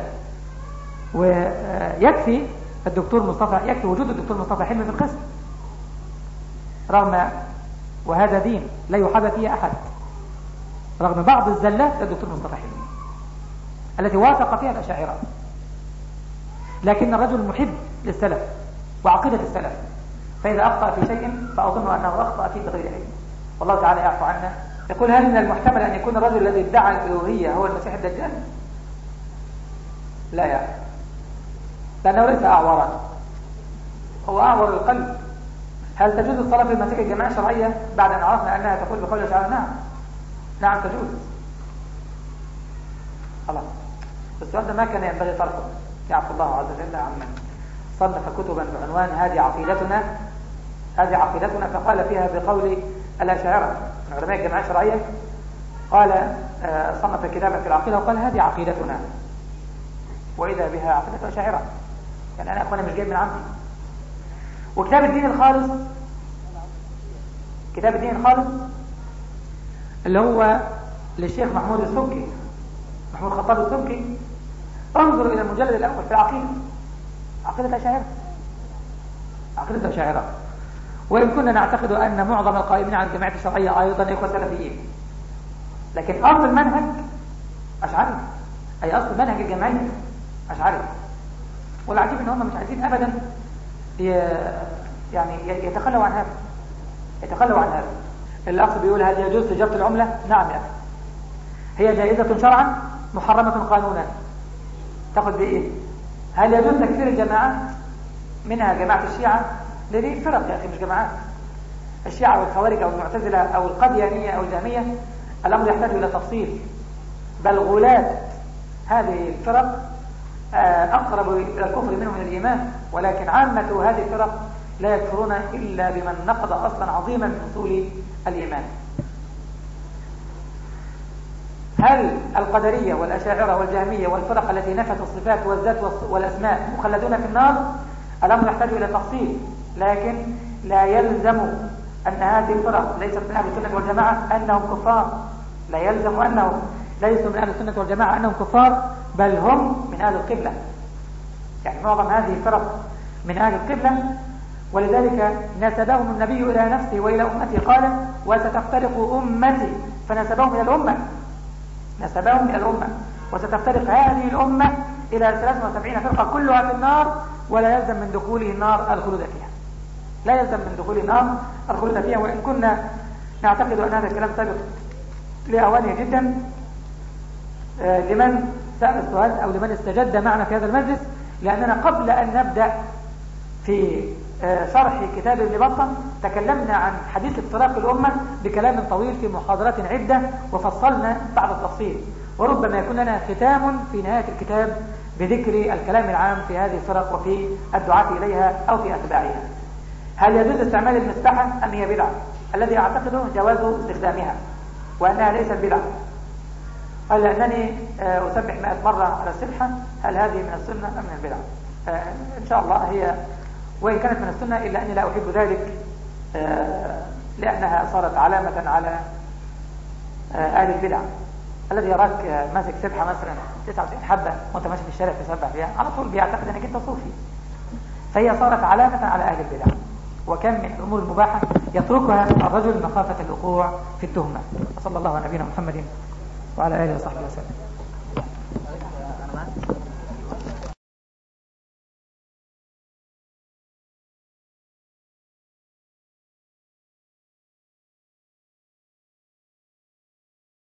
ويكفي الدكتور مصطفى، يكفي وجود الدكتور مصطفى حلمي في القسم، رغم وهذا دين لا يحابى فيه احد، رغم بعض الزلات للدكتور مصطفى حلمي التي وافق فيها الأشاعرة، لكن الرجل محب للسلف وعقيدة السلف، فإذا أخطأ في شيء فأظن أنه أخطأ فيه بغير علم، والله تعالى يعفو عنا. يقول: هل من المحتمل أن يكون الرجل الذي ادعى الألوهية هو المسيح الدجال؟ لا يا أخي، لأنه ليس أعورا، هو أعور القلب. هل تجوز الصلاة في المساجد الجماعية الشرعية بعد أن عرفنا أنها تقول بقول الأشاعرة؟ نعم، نعم تجوز خلاص. السؤال ده ما كان ينبغي طرحه. يعفو الله عز وجل عمن صنف كتبا بعنوان هذه عقيدتنا هذه عقيدتنا فقال فيها بقول الأشاعرة من علماء الجماعة الشرعية، قال آه صنف كتابا في العقيدة وقال هذه عقيدتنا، وإذا بها عقيدة الأشاعرة. يعني أنا أخوانا مش جايب من عندي. وكتاب الدين الخالص كتاب الدين الخالص اللي هو للشيخ محمود السبكي محمود خطاب السبكي، انظروا إلى المجلد الأول في العقيدة، عقيدة الأشاعرة عقيدة الأشاعرة. وإن كنا نعتقد أن معظم القائمين على الجماعة الشرعية أيضا إخوة سلفيين، لكن أصل المنهج أشعري، أي أصل منهج الجماعية أشعري. والعجيب إن هم مش عايزين أبدا يعني يتخلوا عن هذا يتخلوا عن هذا. الأخ بيقول هل يجوز تجارة العملة؟ نعم يا أخي، هي جائزة شرعا محرمة قانونا. تاخذ بإيه؟ هل يجوز تكفير الجماعات؟ منها جماعة الشيعة، لدي فرق يا أخي مش جماعات. الشيعة والخوارج أو المعتزلة أو القديانية أو الجهمية، الأمر يحتاج إلى تفصيل. بل غلاة هذه الفرق أقرب إلى الكفر منه من الإيمان، ولكن عامة هذه الفرق لا يكفرون إلا بمن نقض أصلا عظيما من أصول الإيمان. هل القدرية والأشاعرة والجهمية والفرق التي نفت الصفات والذات والأسماء مخلدون في النار؟ الأمر يحتاج إلى تفصيل، لكن لا يلزم أن هذه الفرق ليست من أهل السنة والجماعة أنهم كفار. لا يلزم أنهم ليسوا من أهل السنة والجماعة أنهم كفار، بل هم من أهل القبلة. يعني معظم هذه الفرق من أهل القبلة، ولذلك نسبهم النبي إلى نفسه وإلى أمته، قال وستفترق أمتي، فنسبهم إلى الأمة نسبهم إلى الأمة وستفترق هذه الأمة إلى ثلاث وسبعين فرقة كلها في النار، ولا يلزم من دخوله النار الخلود فيها لا يلزم من دخول النار الخلود فيها. وإن كنا نعتقد أن هذا الكلام سابق لأوانه جدا لمن سأل السؤال أو لمن استجد معنا في هذا المجلس، لأننا قبل أن نبدأ في شرح كتاب ابن بطة تكلمنا عن حديث افتراق الأمة بكلام طويل في محاضرات عدة، وفصلنا بعض التفصيل، وربما يكون لنا ختام في نهاية الكتاب بذكر الكلام العام في هذه الفرق وفي الدعاة إليها أو في أتباعها. هل يجوز استعمال المسبحة أم هي بدعة؟ الذي أعتقده جواز استخدامها وأنها ليست بدعة. قال لأنني أسبح مئة مرة على السبحة، هل هذه من السنة أم من البدعة؟ إن شاء الله هي، وإن كانت من السنة إلا أني لا أحب ذلك لأنها صارت علامة على أهل البدع. الذي يراك ماسك سبحة مثلا تسعة وتسعين حبة وانت ماشي في الشارع تسبح بها على طول بيعتقد أنك أنت صوفي، فهي صارت علامة على أهل البدع. وكم من الأمور المباحة يتركها الرجل مخافة الوقوع في التهمة. صلى الله على نبينا محمد وعلى آله وصحبه وسلم.